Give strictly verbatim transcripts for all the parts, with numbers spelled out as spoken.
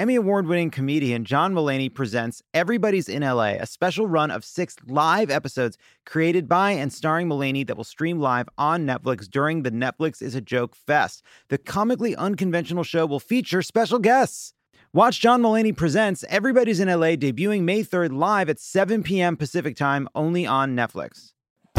Emmy Award-winning comedian John Mulaney presents Everybody's in L A, a special run of six live episodes created by and starring Mulaney that will stream live on Netflix during the Netflix is a Joke Fest. The comically unconventional show will feature special guests. Watch John Mulaney Presents Everybody's in L A debuting May third live at seven p.m. Pacific time only on Netflix.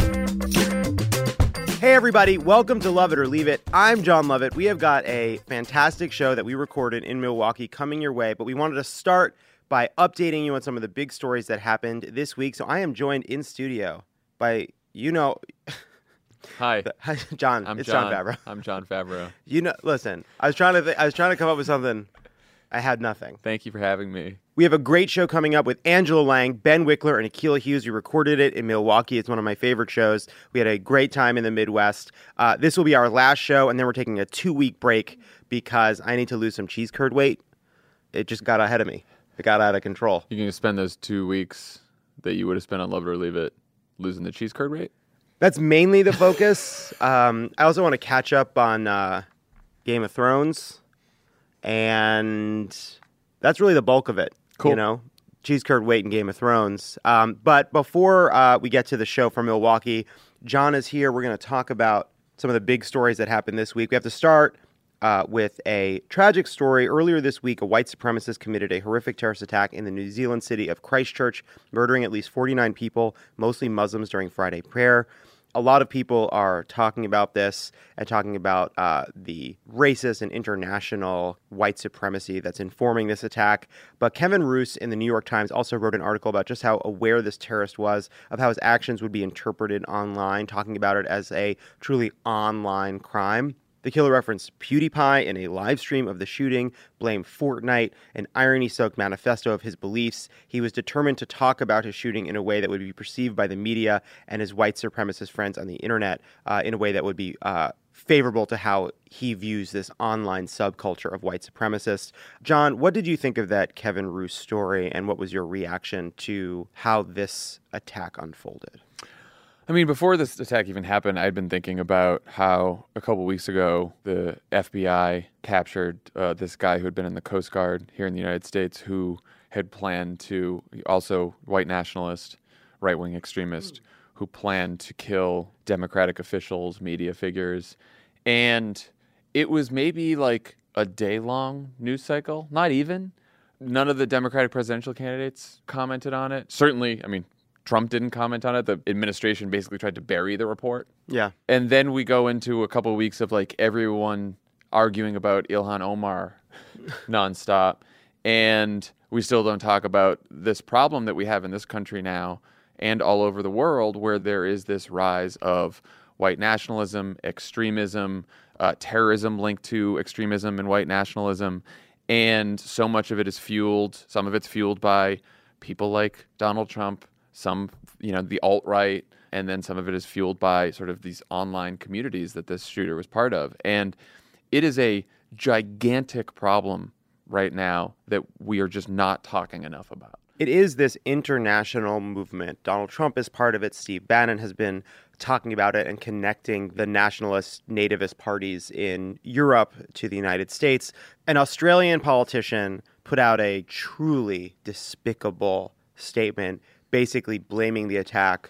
Hey everybody, welcome to Love It or Leave It. I'm John Lovett. We have got a fantastic show that we recorded in Milwaukee coming your way, but we wanted to start by updating you on some of the big stories that happened this week. So I am joined in studio by, you know... Hi. Hi, John. I'm it's John. John Favreau. I'm John Favreau. You know, listen, I was trying to th- I was trying to come up with something. I had nothing. Thank you for having me. We have a great show coming up with Angela Lang, Ben Wickler, and Akilah Hughes. We recorded it in Milwaukee. It's one of my favorite shows. We had a great time in the Midwest. Uh, this will be our last show, and then we're taking a two-week break because I need to lose some cheese curd weight. It just got ahead of me. It got out of control. You're going to spend those two weeks that you would have spent on Love It or Leave It losing the cheese curd rate? That's mainly the focus. um, I also want to catch up on uh, Game of Thrones, and that's really the bulk of it. Cool. You know, cheese curd weight and Game of Thrones. Um, but before uh, we get to the show from Milwaukee, John is here. We're going to talk about some of the big stories that happened this week. We have to start uh, with a tragic story. Earlier this week, a white supremacist committed a horrific terrorist attack in the New Zealand city of Christchurch, murdering at least forty-nine people, mostly Muslims, during Friday prayer. A lot of people are talking about this and talking about uh, the racist and international white supremacy that's informing this attack. But Kevin Roose in the New York Times also wrote an article about just how aware this terrorist was of how his actions would be interpreted online, talking about it as a truly online crime. The killer referenced PewDiePie in a live stream of the shooting, blamed Fortnite, an irony-soaked manifesto of his beliefs. He was determined to talk about his shooting in a way that would be perceived by the media and his white supremacist friends on the internet uh, in a way that would be uh, favorable to how he views this online subculture of white supremacists. John, what did you think of that Kevin Roose story, and what was your reaction to how this attack unfolded? I mean, before this attack even happened, I'd been thinking about how a couple weeks ago the F B I captured uh, this guy who had been in the Coast Guard here in the United States who had planned to, also white nationalist, right-wing extremist, who planned to kill Democratic officials, media figures. And it was maybe like a day-long news cycle, not even. None of the Democratic presidential candidates commented on it. Certainly, I mean, Trump didn't comment on it. The administration basically tried to bury the report. Yeah. And then we go into a couple of weeks of like everyone arguing about Ilhan Omar nonstop. And we still don't talk about this problem that we have in this country now and all over the world, where there is this rise of white nationalism, extremism, uh, terrorism linked to extremism and white nationalism. And so much of it is fueled, some of it's fueled by people like Donald Trump, some, you know, the alt-right, and then some of it is fueled by sort of these online communities that this shooter was part of. And it is a gigantic problem right now that we are just not talking enough about. It is this international movement. Donald Trump is part of it. Steve Bannon has been talking about it and connecting the nationalist, nativist parties in Europe to the United States. An Australian politician put out a truly despicable statement basically blaming the attack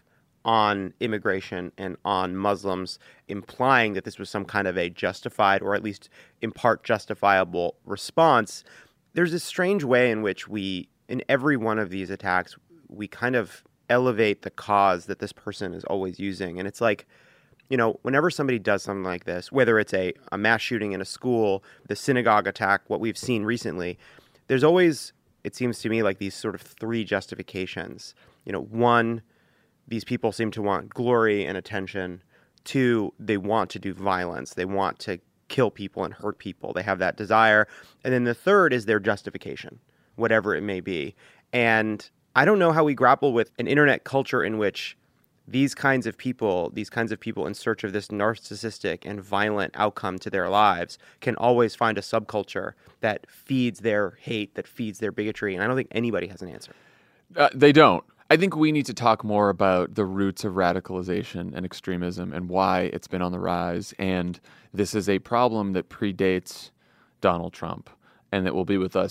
on immigration and on Muslims, implying that this was some kind of a justified or at least in part justifiable response. There's this strange way in which we, in every one of these attacks, we kind of elevate the cause that this person is always using. And it's like, you know, whenever somebody does something like this, whether it's a, a mass shooting in a school, the synagogue attack, what we've seen recently, there's always, it seems to me, like these sort of three justifications. You know, one, these people seem to want glory and attention. Two, they want to do violence. They want to kill people and hurt people. They have that desire. And then the third is their justification, whatever it may be. And I don't know how we grapple with an internet culture in which these kinds of people, these kinds of people in search of this narcissistic and violent outcome to their lives can always find a subculture that feeds their hate, that feeds their bigotry. And I don't think anybody has an answer. Uh, they don't. I think we need to talk more about the roots of radicalization and extremism and why it's been on the rise. And this is a problem that predates Donald Trump and that will be with us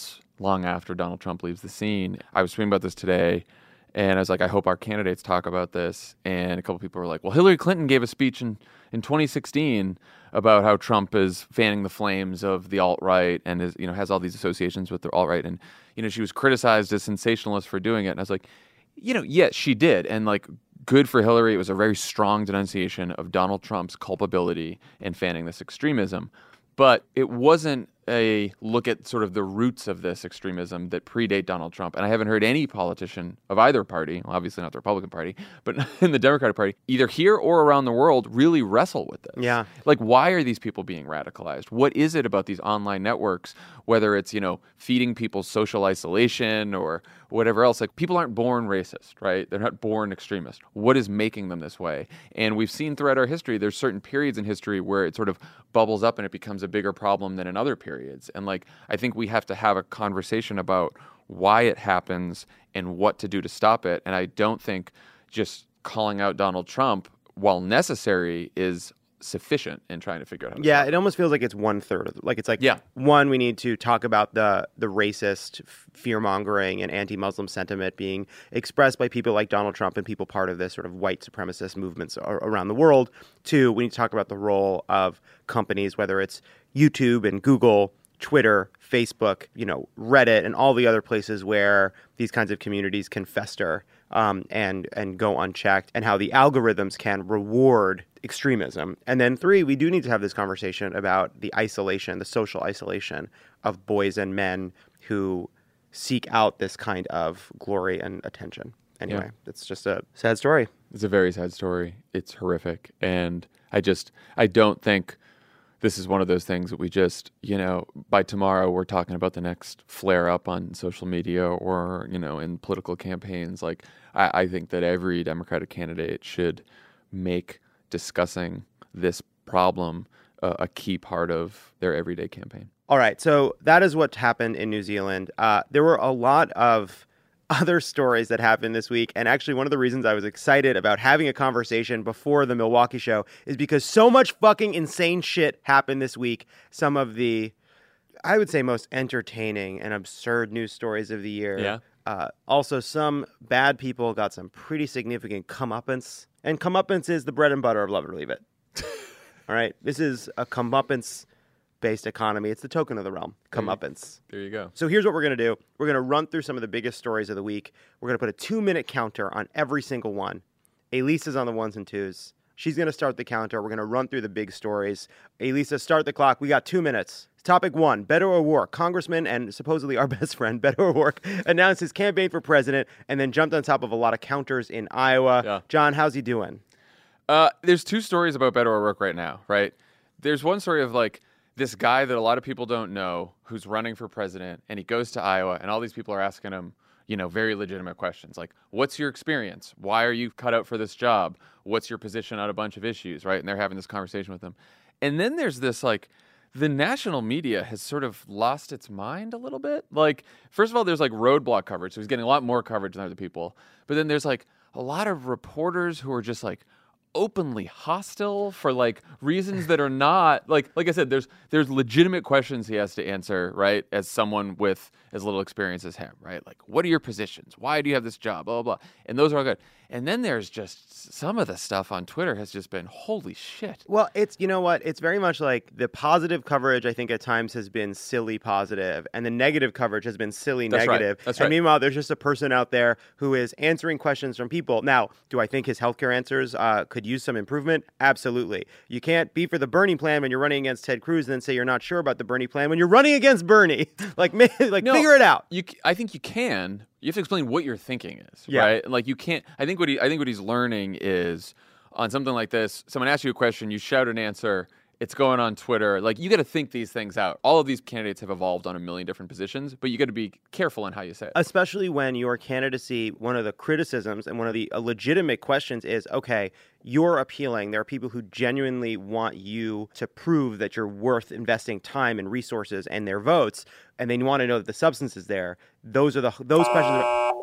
long after Donald Trump leaves the scene. I was tweeting about this today, and I was like, I hope our candidates talk about this. And a couple people were like, well, Hillary Clinton gave a speech in, in twenty sixteen about how Trump is fanning the flames of the alt-right and is, you know, has all these associations with the alt-right. And, you know, she was criticized as sensationalist for doing it. And I was like, you know, yes, she did. And like, good for Hillary. It was a very strong denunciation of Donald Trump's culpability in fanning this extremism. But it wasn't a look at sort of the roots of this extremism that predate Donald Trump. And I haven't heard any politician of either party, well, obviously not the Republican Party, but in the Democratic Party, either here or around the world, really wrestle with this. Yeah. Like, why are these people being radicalized? What is it about these online networks, whether it's, you know, feeding people social isolation or whatever else? Like, people aren't born racist, right? They're not born extremist. What is making them this way? And we've seen throughout our history, there's certain periods in history where it sort of bubbles up and it becomes a bigger problem than in other periods. And like, I think we have to have a conversation about why it happens and what to do to stop it. And I don't think just calling out Donald Trump, while necessary, is sufficient in trying to figure out how to Yeah, stop it almost feels like it's one third of it. Like it's like Yeah. one, we need to talk about the the racist fear mongering and anti-Muslim sentiment being expressed by people like Donald Trump and people part of this sort of white supremacist movements ar- around the world. Two, we need to talk about the role of companies, whether it's YouTube and Google, Twitter, Facebook, you know, Reddit, and all the other places where these kinds of communities can fester um, and and go unchecked, and how the algorithms can reward extremism. And then three, we do need to have this conversation about the isolation, the social isolation of boys and men who seek out this kind of glory and attention. Anyway, Yeah. it's just a sad story. It's a very sad story. It's horrific. And I just, I don't think this is one of those things that we just, you know, by tomorrow we're talking about the next flare up on social media or, you know, in political campaigns. Like, I, I think that every Democratic candidate should make discussing this problem uh, a key part of their everyday campaign. All right. So that is what happened in New Zealand. Uh, there were a lot of other stories that happened this week. And actually, one of the reasons I was excited about having a conversation before the Milwaukee show is because so much fucking insane shit happened this week. Some of the, I would say, most entertaining and absurd news stories of the year. Yeah. Uh, also, some bad people got some pretty significant comeuppance. And comeuppance is the bread and butter of Love It or Leave It. All right? This is a comeuppance-based economy. It's the token of the realm. Comeuppance. There you go. So here's what we're going to do. We're going to run through some of the biggest stories of the week. We're going to put a two-minute counter on every single one. Elisa's on the ones and twos. She's going to start the counter. We're going to run through the big stories. Elisa, start the clock. We got two minutes. Topic one, Beto O'Rourke. Congressman and supposedly our best friend, Beto O'Rourke, announced his campaign for president and then jumped on top of a lot of counters in Iowa. Yeah. John, how's he doing? Uh, there's two stories about Beto O'Rourke right now, right? There's one story of like this guy that a lot of people don't know who's running for president, and he goes to Iowa, and all these people are asking him, you know, very legitimate questions like, what's your experience? Why are you cut out for this job? What's your position on a bunch of issues, right? And they're having this conversation with him. And then there's this like, the national media has sort of lost its mind a little bit. Like, first of all, there's like roadblock coverage. So he's getting a lot more coverage than other people. But then there's like a lot of reporters who are just like openly hostile for like reasons that are not like, like I said, there's, there's legitimate questions he has to answer, right? As someone with as little experience as him, right? Like, what are your positions? Why do you have this job? Blah, blah, blah. And those are all good. And then there's just some of the stuff on Twitter has just been, holy shit. Well, it's, you know what? It's very much like the positive coverage, I think, at times has been silly positive, and the negative coverage has been silly That's right. negative. That's and right. meanwhile, there's just a person out there who is answering questions from people. Now, do I think his healthcare answers uh, could use some improvement? Absolutely. You can't be for the Bernie plan when you're running against Ted Cruz and then say you're not sure about the Bernie plan when you're running against Bernie. like, like No, figure it out. You, c- I think you can. You have to explain what your thinking is, Yeah. right? Like you can't. I think what he. I think what he's learning is on something like this. Someone asks you a question, you shout an answer. It's going on Twitter. Like you got to think these things out. All of these candidates have evolved on a million different positions, but you got to be careful in how you say it. Especially when your candidacy, one of the criticisms and one of the uh, legitimate questions is, okay, you're appealing. There are people who genuinely want you to prove that you're worth investing time and resources and their votes, and they want to know that the substance is there. Those are the those questions. Are,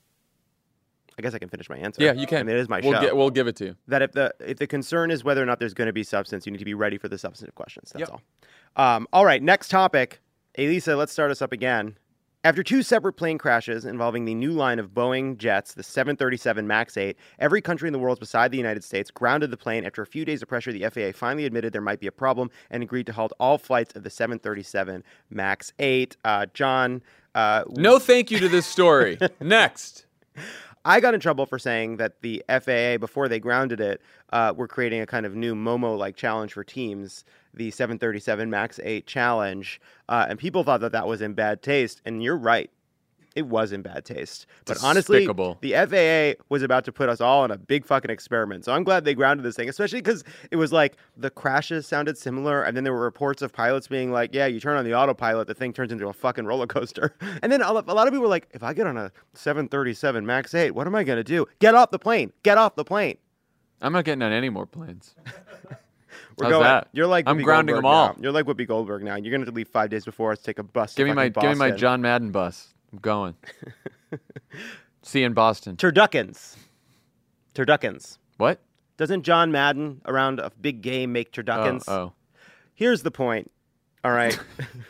I guess I can finish my answer. Yeah, you can. I mean, it is my we'll show. Get, we'll give it to you. That if the if the concern is whether or not there's going to be substance, you need to be ready for the substantive questions. That's Yep. all. Um, all right, next topic. Elisa, let's start us up again. After two separate plane crashes involving the new line of Boeing jets, the seven thirty-seven MAX eight, every country in the world beside the United States grounded the plane. After a few days of pressure, the F A A finally admitted there might be a problem and agreed to halt all flights of the seven thirty-seven MAX eight. Uh, John... Uh, no thank you to this story. Next. I got in trouble for saying that the F A A, before they grounded it, uh, were creating a kind of new Momo-like challenge for teams, the seven thirty-seven MAX eight challenge. Uh, and people thought that that was in bad taste. And you're right. It was in bad taste. But honestly, the F A A was about to put us all in a big fucking experiment. So I'm glad they grounded this thing, especially because it was like the crashes sounded similar. And then there were reports of pilots being like, yeah, you turn on the autopilot, the thing turns into a fucking roller coaster. And then a lot of people were like, if I get on a seven thirty-seven MAX eight, what am I going to do? Get off the plane. Get off the plane. I'm not getting on any more planes. We're How's going, that? You're like I'm Whoopi grounding Goldberg them all. now. You're like Whoopi Goldberg now. You're going to have to leave five days before us, take a bus Give to me my Boston. give me my John Madden bus. I'm going. See you in Boston. Turduckens. Turduckens. What? Doesn't John Madden around a big game make turduckens? Oh, oh. Here's the point. All right.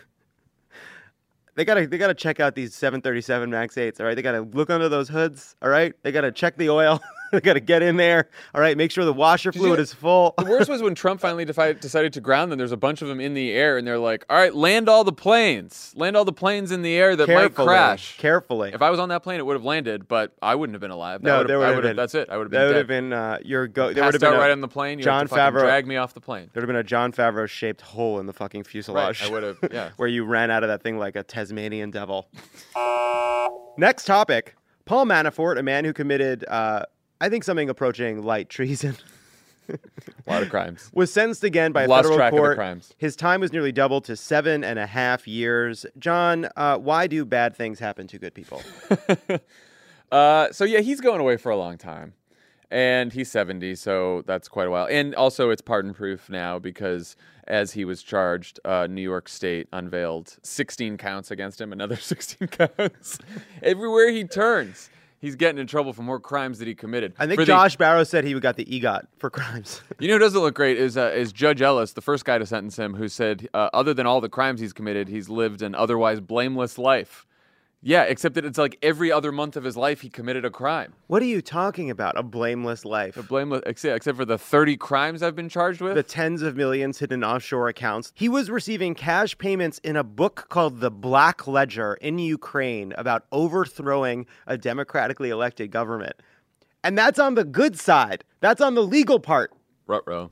They gotta they gotta check out these seven thirty-seven MAX eights. All right. They gotta look under those hoods. All right. They gotta check the oil. They got to get in there. All right, make sure the washer Did fluid you, is full. The worst was when Trump finally decided, decided to ground them. There's a bunch of them in the air, and they're like, all right, land all the planes. Land all the planes in the air that Carefully, might crash. Carefully. If I was on that plane, it would have landed, but I wouldn't have been alive. That no, would there would have been. That's it. I would have been That would dead. have been uh, your go. There would have been out a, right on the plane. You John have to fucking Favreau. drag me off the plane. There would have been a John Favreau-shaped hole in the fucking fuselage. Right, I would have, yeah. Where you ran out of that thing like a Tasmanian devil. Next topic. Paul Manafort, a man who committed... Uh, I think something approaching light treason. A lot of crimes. Was sentenced again by a Lost federal track court. Of the crimes. His time was nearly doubled to seven and a half years. John, uh, why do bad things happen to good people? uh, so yeah, he's going away for a long time, and he's seventy, so that's quite a while. And also, it's pardon-proof now because, as he was charged, uh, New York State unveiled sixteen counts against him. Another sixteen counts everywhere he turns. He's getting in trouble for more crimes that he committed. I think for Josh the, Barrow said he got the EGOT for crimes. You know who doesn't look great is uh, is Judge Ellis, the first guy to sentence him, who said, uh, other than all the crimes he's committed, he's lived an otherwise blameless life. Yeah, except that it's like every other month of his life he committed a crime. What are you talking about? A blameless life? A blameless, except, except for the thirty crimes I've been charged with? The tens of millions hidden in offshore accounts. He was receiving cash payments in a book called The Black Ledger in Ukraine about overthrowing a democratically elected government. And that's on the good side. That's on the legal part. Ruh-roh.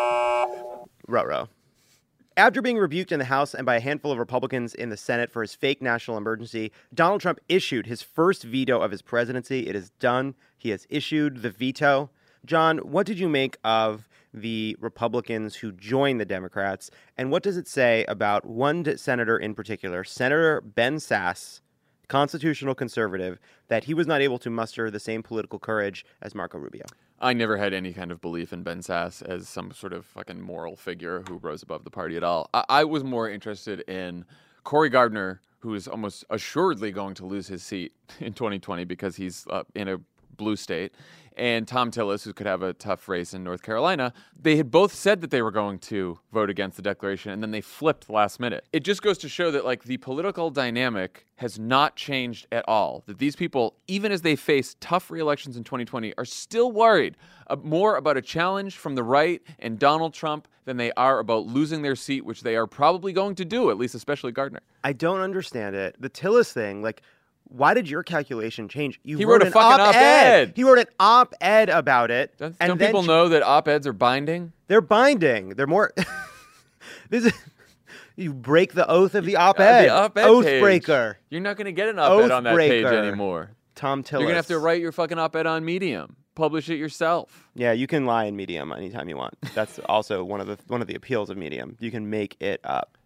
Ruh-roh. After being rebuked in the House and by a handful of Republicans in the Senate for his fake national emergency, Donald Trump issued his first veto of his presidency. It is done. He has issued the veto. John, what did you make of the Republicans who joined the Democrats, and what does it say about one senator in particular, Senator Ben Sasse, constitutional conservative, that he was not able to muster the same political courage as Marco Rubio? I never had any kind of belief in Ben Sasse as some sort of fucking moral figure who rose above the party at all. I, I was more interested in Cory Gardner, who is almost assuredly going to lose his seat in twenty twenty because he's uh, in a blue state, and Tom Tillis, who could have a tough race in North Carolina. They had both said that they were going to vote against the declaration, and then they flipped last minute. It just goes to show that, like, the political dynamic has not changed at all. That these people, even as they face tough re-elections in twenty twenty, are still worried uh, more about a challenge from the right and Donald Trump than they are about losing their seat, which they are probably going to do, at least especially Gardner. I don't understand it. The Tillis thing, like, why did your calculation change? You he wrote, wrote a fucking op-ed. op-ed. He wrote an op-ed about it. Don't, and don't then people ch- know that op-eds are binding? They're binding. They're more... this is... You break the oath of the op-ed. Uh, the op-ed Oath page. breaker. You're not going to get an op-ed on that page Oathbreaker. anymore. Tom Tillis. You're going to have to write your fucking op-ed on Medium. Publish it yourself. Yeah, you can lie in Medium anytime you want. That's also one of the one of the appeals of Medium. You can make it up.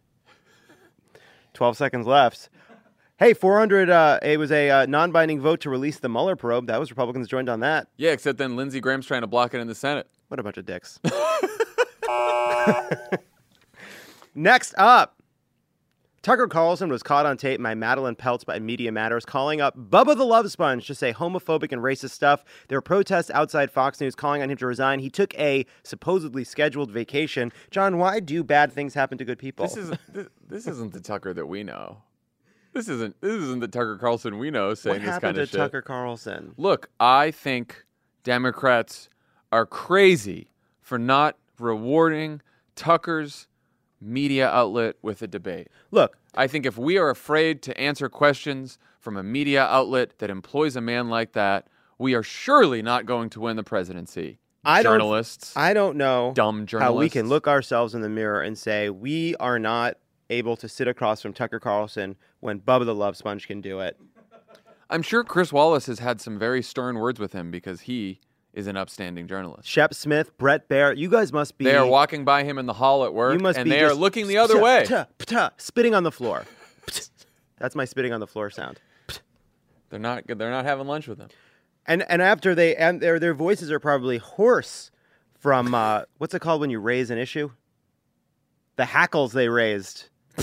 twelve seconds left. Hey, four hundred, uh, it was a uh, non-binding vote to release the Mueller probe. That was Republicans joined on that. Yeah, except then Lindsey Graham's trying to block it in the Senate. What a bunch of dicks. Next up, Tucker Carlson was caught on tape by Madeline Peltz by Media Matters calling up Bubba the Love Sponge to say homophobic and racist stuff. There were protests outside Fox News calling on him to resign. He took a supposedly scheduled vacation. John, why do bad things happen to good people? This, is, this, this isn't the Tucker that we know. This isn't this isn't the Tucker Carlson we know saying What this happened kind to of shit. Tucker Carlson? Look, I think Democrats are crazy for not rewarding Tucker's media outlet with a debate. Look, I think if we are afraid to answer questions from a media outlet that employs a man like that, we are surely not going to win the presidency. I don't, journalists. I don't know dumb journalists. how we can look ourselves in the mirror and say we are not able to sit across from Tucker Carlson when Bubba the Love Sponge can do it. I'm sure Chris Wallace has had some very stern words with him because he is an upstanding journalist. Shep Smith, Brett Baer, you guys must be... They are walking by him in the hall at work, you must and be they are just looking the other way. pta, pta, spitting on the floor. That's my spitting on the floor sound. They're not. They're not having lunch with him. And and after they and their their voices are probably hoarse from uh, what's it called when you raise an issue? The hackles they raised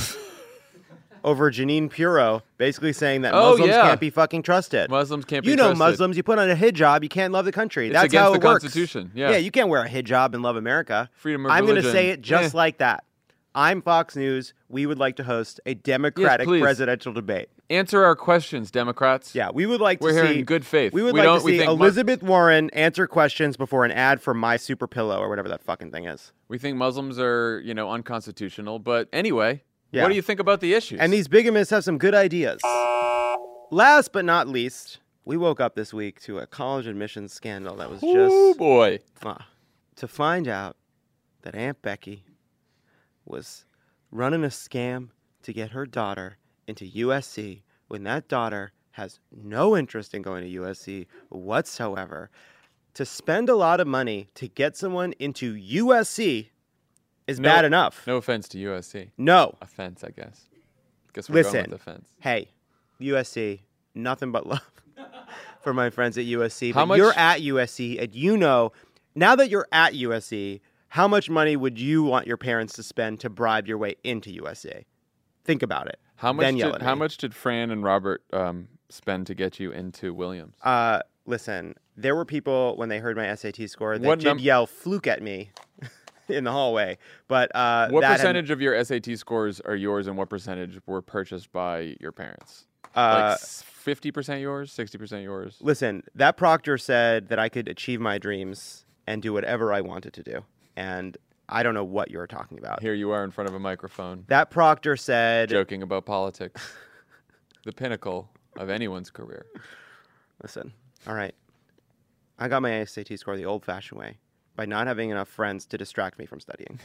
over Janine Pirro, basically saying that Oh, Muslims yeah. can't be fucking trusted. Muslims can't be You know, trusted. Muslims, you put on a hijab, you can't love the country. It's That's against how the it works. Constitution, yeah. yeah, you can't wear a hijab and love America. Freedom of I'm going to religion. say it just Eh. like that. I'm Fox News. We would like to host a Democratic please. presidential debate. Answer our questions, Democrats. Yeah, we would like We're to here see in good faith. We would We like don't- to we see think Mu- Elizabeth Warren answer questions before an ad for My Super Pillow or whatever that fucking thing is. We think Muslims are, you know, unconstitutional. But anyway, Yeah. what do you think about the issues? And these bigamists have some good ideas. Last but not least, we woke up this week to a college admissions scandal that was oh just boy, uh, to find out that Aunt Becky was running a scam to get her daughter into U S C when that daughter has no interest in going to U S C whatsoever. To spend a lot of money to get someone into U S C is No- bad enough. no offense to U S C. No. Offense, I guess. Guess we're Listen. going with offense. Hey, U S C, nothing but love for my friends at U S C. How But much- you're at U S C, and you know, now that you're at U S C, how much money would you want your parents to spend to bribe your way into U S C? Think about it. How much? Then yell Did, at how me. much did Fran and Robert um, spend to get you into Williams? Uh, listen, there were people when they heard my S A T score that What did num- yell "fluke" at me in the hallway. But uh, What that had- percentage of your S A T scores are yours, and what percentage were purchased by your parents? Uh, like fifty percent yours, sixty percent yours. Listen, that proctor said that I could achieve my dreams and do whatever I wanted to do, and I don't know what you're talking about. Here you are in front of a microphone, That proctor said, joking about politics, the pinnacle of anyone's career. listen, all right, I got my S A T score the old-fashioned way by not having enough friends to distract me from studying.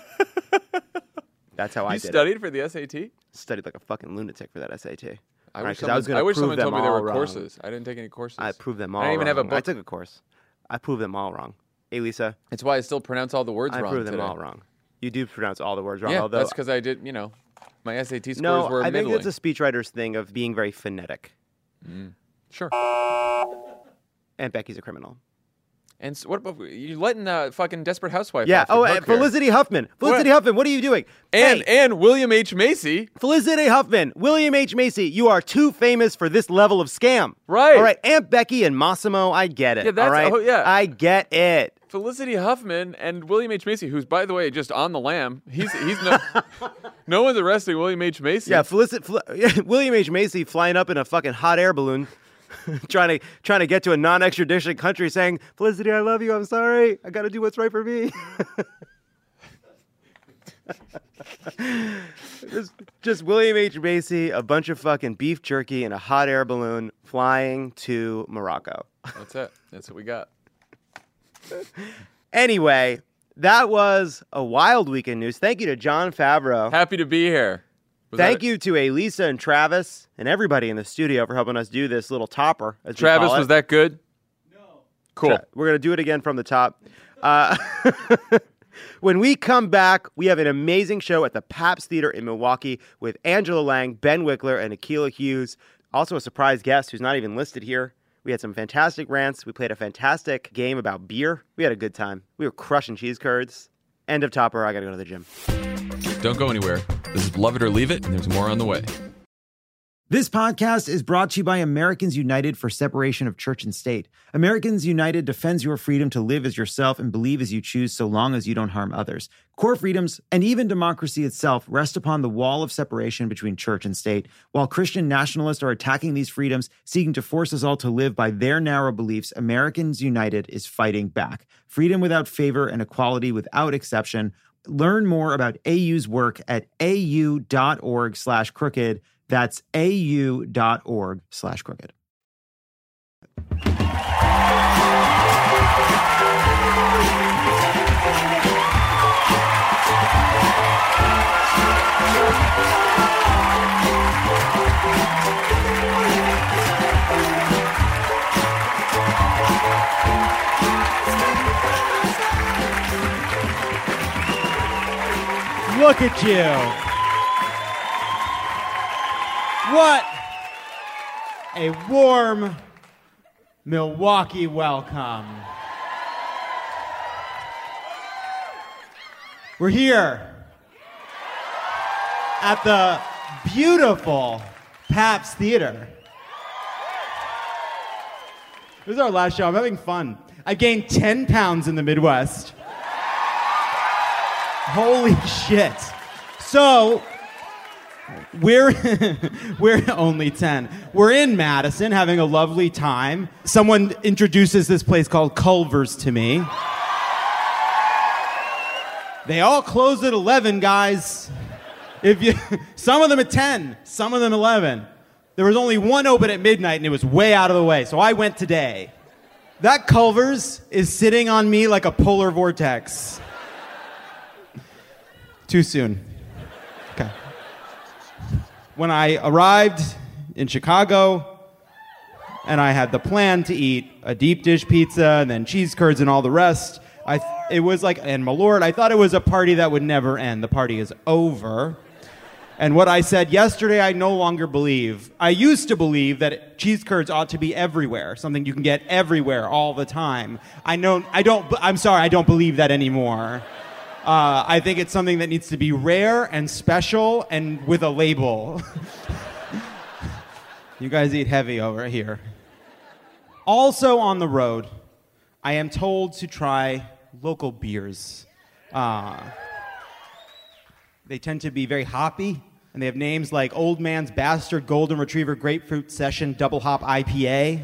That's how I You did studied it. for the S A T? Studied like a fucking lunatic for that S A T. I Right, wish 'cause I was someone, gonna I wish prove someone told them me there all were wrong. courses. I didn't take any courses. I proved them all I didn't even have a wrong. I book. took a course. I proved them all wrong. Hey, Lisa, It's why I still pronounce all the words I wrong proved them today. all wrong. You do pronounce all the words wrong, Yeah, although that's because I did, you know, my S A T scores no, were I think middling. it's a speechwriter's thing of being very phonetic. Sure. And Becky's a criminal. And so what about you letting uh, fucking Desperate Housewife Yeah. off the Oh, hook and here? Felicity Huffman. Felicity Huffman, what are you doing? And Hey, and William H. Macy. Felicity Huffman, William H. Macy, you are too famous for this level of scam. Right. All right. Aunt Becky and Massimo, I get it. Yeah, that's- all right. oh, yeah. I get it. Felicity Huffman and William H. Macy, who's, by the way, just on the lam. He's he's no, no one's arresting William H. Macy. Yeah, Felicity, Fel- William H. Macy flying up in a fucking hot air balloon, trying to trying to get to a non-extradition country, saying, "Felicity, I love you. I'm sorry. I got to do what's right for me." just, just William H. Macy, a bunch of fucking beef jerky, and a hot air balloon flying to Morocco. That's it. That's what we got. Anyway, that was a wild week in news. Thank you to John Favreau. Happy to be here. Was Thank that- you to Elisa and Travis and everybody in the studio for helping us do this little topper. As we Travis, call it. was that good? No. Cool. Tra- We're going to do it again from the top. Uh, when we come back, we have an amazing show at the Pabst Theater in Milwaukee with Angela Lang, Ben Wickler, and Akilah Hughes. Also a surprise guest who's not even listed here. We had some fantastic rants. We played a fantastic game about beer. We had a good time. We were crushing cheese curds. End of topper. I got to go to the gym. Don't go anywhere. This is Love It or Leave It, and there's more on the way. This podcast is brought to you by Americans United for Separation of Church and State. Americans United defends your freedom to live as yourself and believe as you choose so long as you don't harm others. Core freedoms and even democracy itself rest upon the wall of separation between church and state. While Christian nationalists are attacking these freedoms, seeking to force us all to live by their narrow beliefs, Americans United is fighting back. Freedom without favor and equality without exception. Learn more about A U's work at au.org slash crooked. That's au.org slash crooked. Look at you. What a warm Milwaukee welcome. We're here at the beautiful Pabst Theater. This is our last show. I'm having fun. I gained ten pounds in the Midwest. Holy shit. So, We're we're only ten. We're in Madison having a lovely time. Someone introduces this place called Culver's to me. They all close at eleven, guys. If you some of them at ten, some of them eleven. There was only one open at midnight and it was way out of the way. So I went today. That Culver's is sitting on me like a polar vortex. Too soon. Okay. When I arrived in Chicago, and I had the plan to eat a deep dish pizza and then cheese curds and all the rest, I th- it was like, and my lord, I thought it was a party that would never end. The party is over. And what I said yesterday, I no longer believe. I used to believe that cheese curds ought to be everywhere, something you can get everywhere all the time. I know, I don't, I'm sorry, I don't believe that anymore. Uh, I think it's something that needs to be rare and special and with a label. You guys eat heavy over here. Also on the road, I am told to try local beers. Uh, they tend to be very hoppy, and they have names like Old Man's Bastard Golden Retriever Grapefruit Session Double Hop I P A.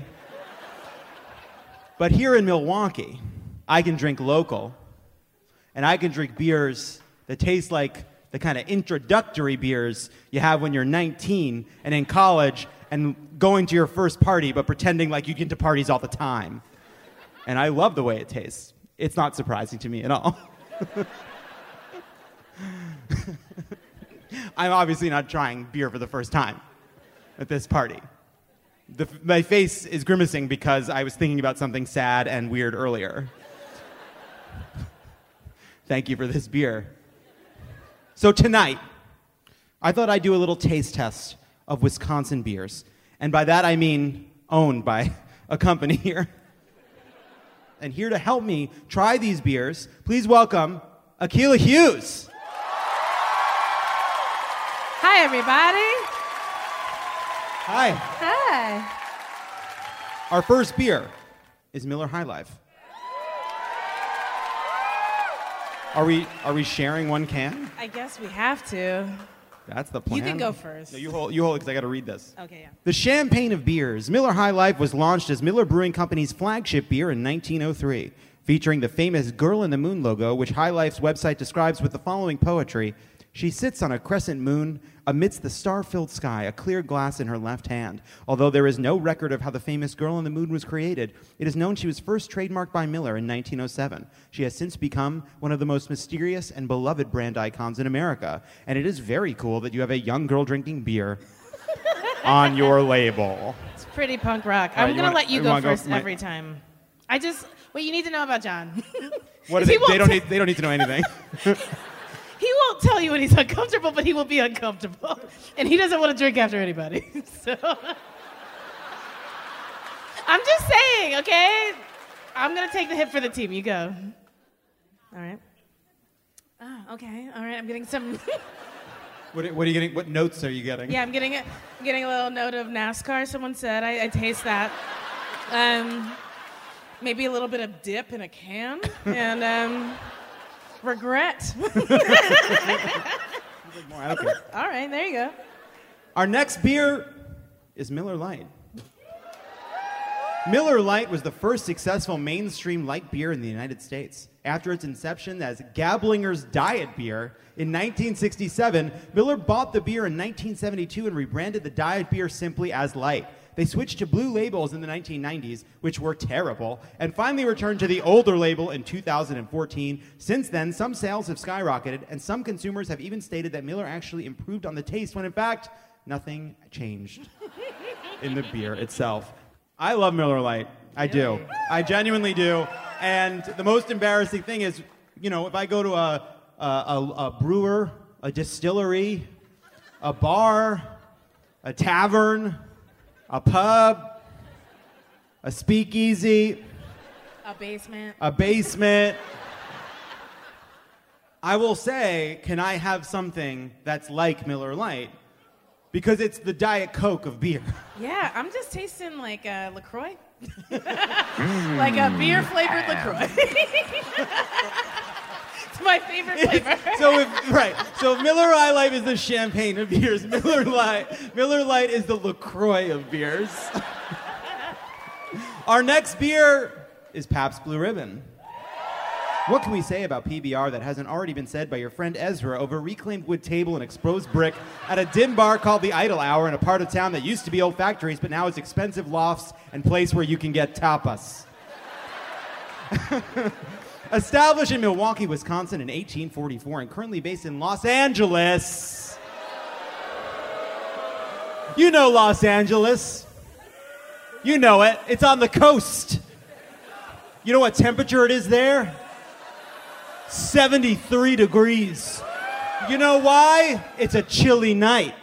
But here in Milwaukee, I can drink local. And I can drink beers that taste like the kind of introductory beers you have when you're nineteen and in college and going to your first party but pretending like you get to parties all the time. And I love the way it tastes. It's not surprising to me at all. I'm obviously not trying beer for the first time at this party. The, my face is grimacing because I was thinking about something sad and weird earlier. Thank you for this beer. So tonight, I thought I'd do a little taste test of Wisconsin beers. And by that I mean owned by a company here. And here to help me try these beers, please welcome Akilah Hughes. Hi, everybody. Hi. Hi. Our first beer is Miller High Life. Are we are we sharing one can? I guess we have to. That's the plan. You can go first. No, you hold you hold it because I got to read this. Okay, yeah. The champagne of beers, Miller High Life was launched as Miller Brewing Company's flagship beer in nineteen oh three, featuring the famous Girl in the Moon logo, which High Life's website describes with the following poetry. She sits on a crescent moon amidst the star-filled sky, a clear glass in her left hand. Although there is no record of how the famous Girl in the Moon was created, it is known she was first trademarked by Miller in nineteen oh seven. She has since become one of the most mysterious and beloved brand icons in America. And it is very cool that you have a young girl drinking beer on your label. It's pretty punk rock. All right, I'm you going to wanna- let you you go wanna go first for my- every time. I just, what you need to know about John. What is are he they, they won't don't t- need they don't need to know anything. He won't tell you when he's uncomfortable, but he will be uncomfortable. And he doesn't want to drink after anybody. So I'm just saying, okay? I'm going to take the hit for the team. You go. All right. Oh, okay. All right. I'm getting some What, what are you getting? What notes are you getting? Yeah, I'm getting a, I'm getting a little note of NASCAR. Someone said I, I taste that. Um, maybe a little bit of dip in a can, and um, regret. Okay. All right, there you go. Our next beer is Miller Lite. Miller Lite was the first successful mainstream light beer in the United States. After its inception as Gablinger's Diet Beer in nineteen sixty-seven, Miller bought the beer in nineteen seventy-two and rebranded the diet beer simply as Light. They switched to blue labels in the nineteen nineties, which were terrible, and finally returned to the older label in two thousand fourteen. Since then, some sales have skyrocketed, and some consumers have even stated that Miller actually improved on the taste, when in fact, nothing changed in the beer itself. I love Miller Lite. I do. I genuinely do. And the most embarrassing thing is, you know, if I go to a, a, a, a brewer, a distillery, a bar, a tavern, a pub, a speakeasy, A basement. a basement, I will say, can I have something that's like Miller Lite? Because it's the Diet Coke of beer. Yeah, I'm just tasting like uh, LaCroix. Like a beer flavored LaCroix. It's my favorite flavor. So if right, so if Miller High Life is the champagne of beers, Miller Lite, Miller Lite is the LaCroix of beers. Our next beer is Pabst Blue Ribbon. What can we say about P B R that hasn't already been said by your friend Ezra over a reclaimed wood table and exposed brick at a dim bar called the Idle Hour in a part of town that used to be old factories but now is expensive lofts and place where you can get tapas? Established in Milwaukee, Wisconsin in eighteen forty-four and currently based in Los Angeles. You know Los Angeles. You know it. It's on the coast. You know what temperature it is there? seventy-three degrees. You know why? It's a chilly night.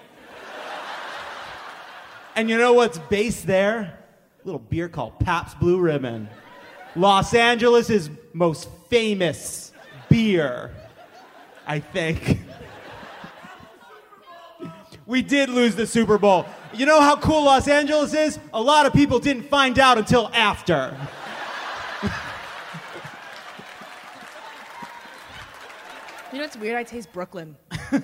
And you know what's based there? A little beer called Pabst Blue Ribbon. Los Angeles' most famous beer, I think. We did lose the Super Bowl. You know how cool Los Angeles is? A lot of people didn't find out until after. You know what's weird? I taste Brooklyn.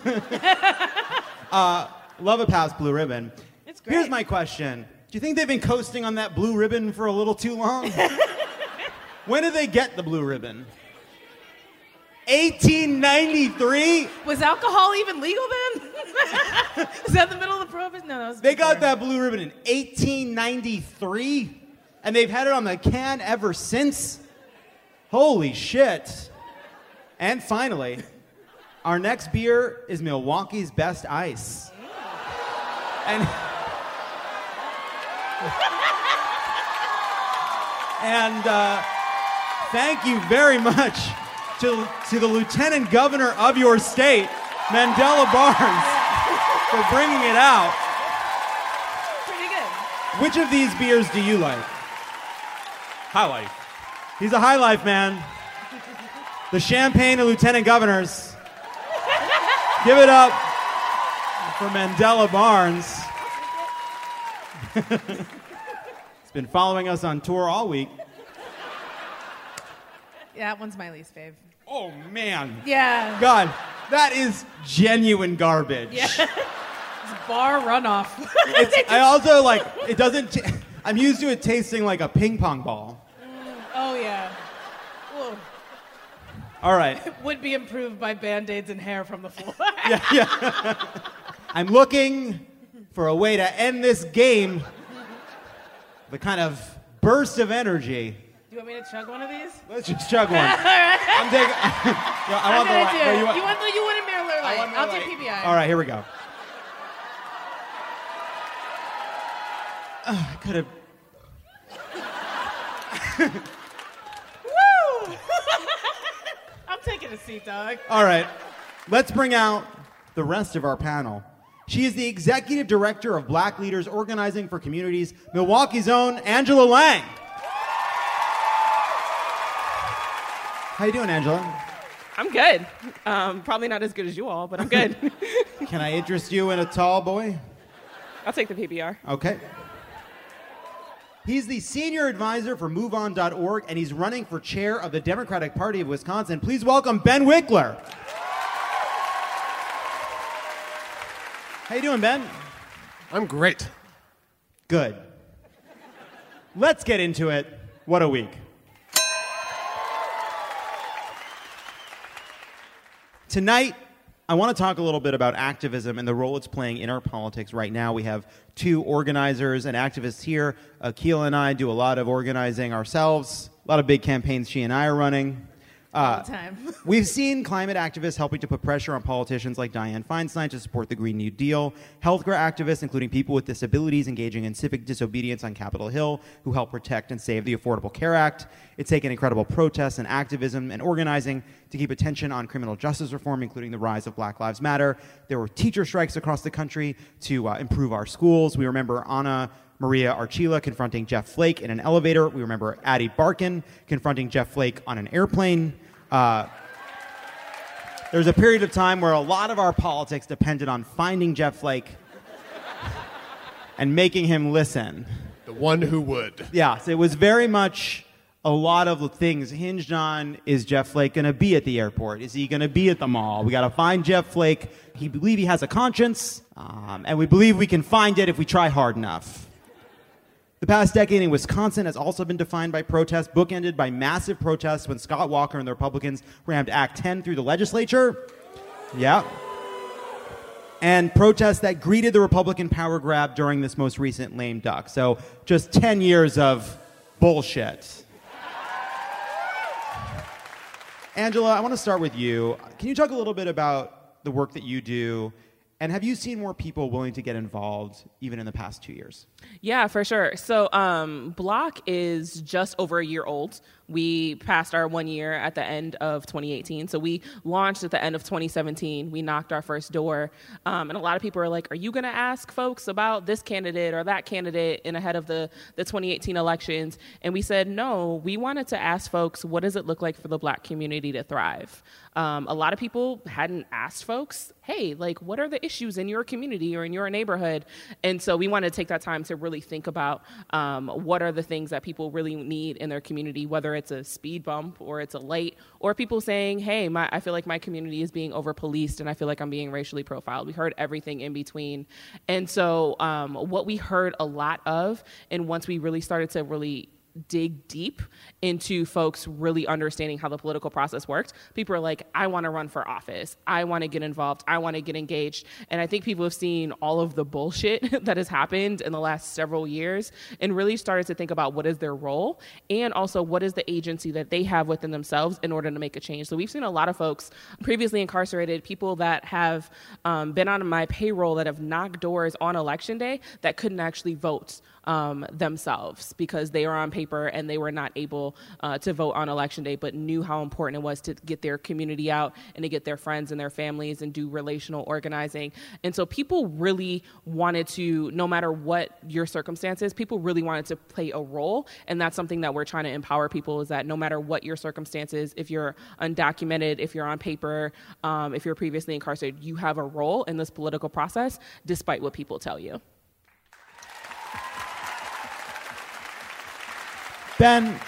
uh, love a Pabst Blue Ribbon. It's great. Here's my question. Do you think they've been coasting on that blue ribbon for a little too long? When did they get the blue ribbon? eighteen ninety-three? Was alcohol even legal then? Was that the middle of the prohibition? No, that was They before. got that blue ribbon in eighteen ninety-three, and they've had it on the can ever since. Holy shit. And finally, our next beer is Milwaukee's Best Ice. And, and uh, thank you very much to, to the Lieutenant Governor of your state, Mandela Barnes, for bringing it out. Pretty good. Which of these beers do you like? High Life. He's a High Life man. The champagne of Lieutenant Governors. Give it up for Mandela Barnes. He's been following us on tour all week. Yeah, that one's my least fave. Oh, man. Yeah. God, that is genuine garbage. Yeah. It's bar runoff. It's, I also, like, it doesn't... T- I'm used to it tasting like a ping pong ball. Oh, yeah. Whoa. All right. Would be improved by Band-Aids and hair from the floor. Yeah, yeah. I'm looking for a way to end this game. The kind of burst of energy. Do you want me to chug one of these? Let's just chug one. All right. I'm taking. Yeah, I I'm want the gonna light. do No, it. you want- You want the you want a Miller Lite? want I'll Miller do Lite. P B I. All right, here we go. Oh, I could have. Woo! I'm taking a seat, dog. All right, let's bring out the rest of our panel. She is the executive director of Black Leaders Organizing for Communities, Milwaukee's own Angela Lang. How you doing, Angela? I'm good. Um, probably not as good as you all, but I'm good. Can I interest you in a tall boy? I'll take the P B R. Okay. He's the senior advisor for move on dot org, and he's running for chair of the Democratic Party of Wisconsin. Please welcome Ben Wickler. How you doing, Ben? I'm great. Good. Let's get into it. What a week. Tonight, I want to talk a little bit about activism and the role it's playing in our politics right now. We have two organizers and activists here. Akil and I do a lot of organizing ourselves. A lot of big campaigns she and I are running. Uh, All the time. We've seen climate activists helping to put pressure on politicians like Dianne Feinstein to support the Green New Deal, healthcare activists, including people with disabilities engaging in civic disobedience on Capitol Hill, who help protect and save the Affordable Care Act. It's taken incredible protests and activism and organizing to keep attention on criminal justice reform, including the rise of Black Lives Matter. There were teacher strikes across the country to uh, improve our schools. We remember Anna Maria Archila confronting Jeff Flake in an elevator. We remember Addie Barkin confronting Jeff Flake on an airplane. Uh, there was a period of time where a lot of our politics depended on finding Jeff Flake and making him listen. The one who would. Yeah, so it was very much a lot of things hinged on, is Jeff Flake going to be at the airport? Is he going to be at the mall? We got to find Jeff Flake. He believe he has a conscience, um, and we believe we can find it if we try hard enough. The past decade in Wisconsin has also been defined by protests, bookended by massive protests when Scott Walker and the Republicans rammed Act ten through the legislature. Yeah. And protests that greeted the Republican power grab during this most recent lame duck. So just ten years of bullshit. Angela, I want to start with you. Can you talk a little bit about the work that you do? And have you seen more people willing to get involved even in the past two years? Yeah, for sure. So um, Block is just over a year old. We passed our one year at the end of twenty eighteen. So we launched at the end of twenty seventeen. We knocked our first door. Um, and a lot of people are like, are you going to ask folks about this candidate or that candidate in ahead of the, the twenty eighteen elections? And we said, no, we wanted to ask folks, what does it look like for the Black community to thrive? Um, a lot of people hadn't asked folks, hey, like, what are the issues in your community or in your neighborhood? And so we wanted to take that time to really think about um, what are the things that people really need in their community, whether it's a speed bump or it's a light, or people saying, hey, my, I feel like my community is being over-policed and I feel like I'm being racially profiled. We heard everything in between. And so um, what we heard a lot of, and once we really started to really dig deep into folks really understanding how the political process works, people are like, I want to run for office. I want to get involved. I want to get engaged. And I think people have seen all of the bullshit that has happened in the last several years and really started to think about what is their role and also what is the agency that they have within themselves in order to make a change. So we've seen a lot of folks previously incarcerated, people that have um, been on my payroll that have knocked doors on election day that couldn't actually vote Um, themselves because they were on paper and they were not able uh, to vote on election day, but knew how important it was to get their community out and to get their friends and their families and do relational organizing. And so people really wanted to, no matter what your circumstances, people really wanted to play a role. And that's something that we're trying to empower people, is that no matter what your circumstances, if you're undocumented, if you're on paper, um, if you're previously incarcerated, you have a role in this political process, despite what people tell you. Ben,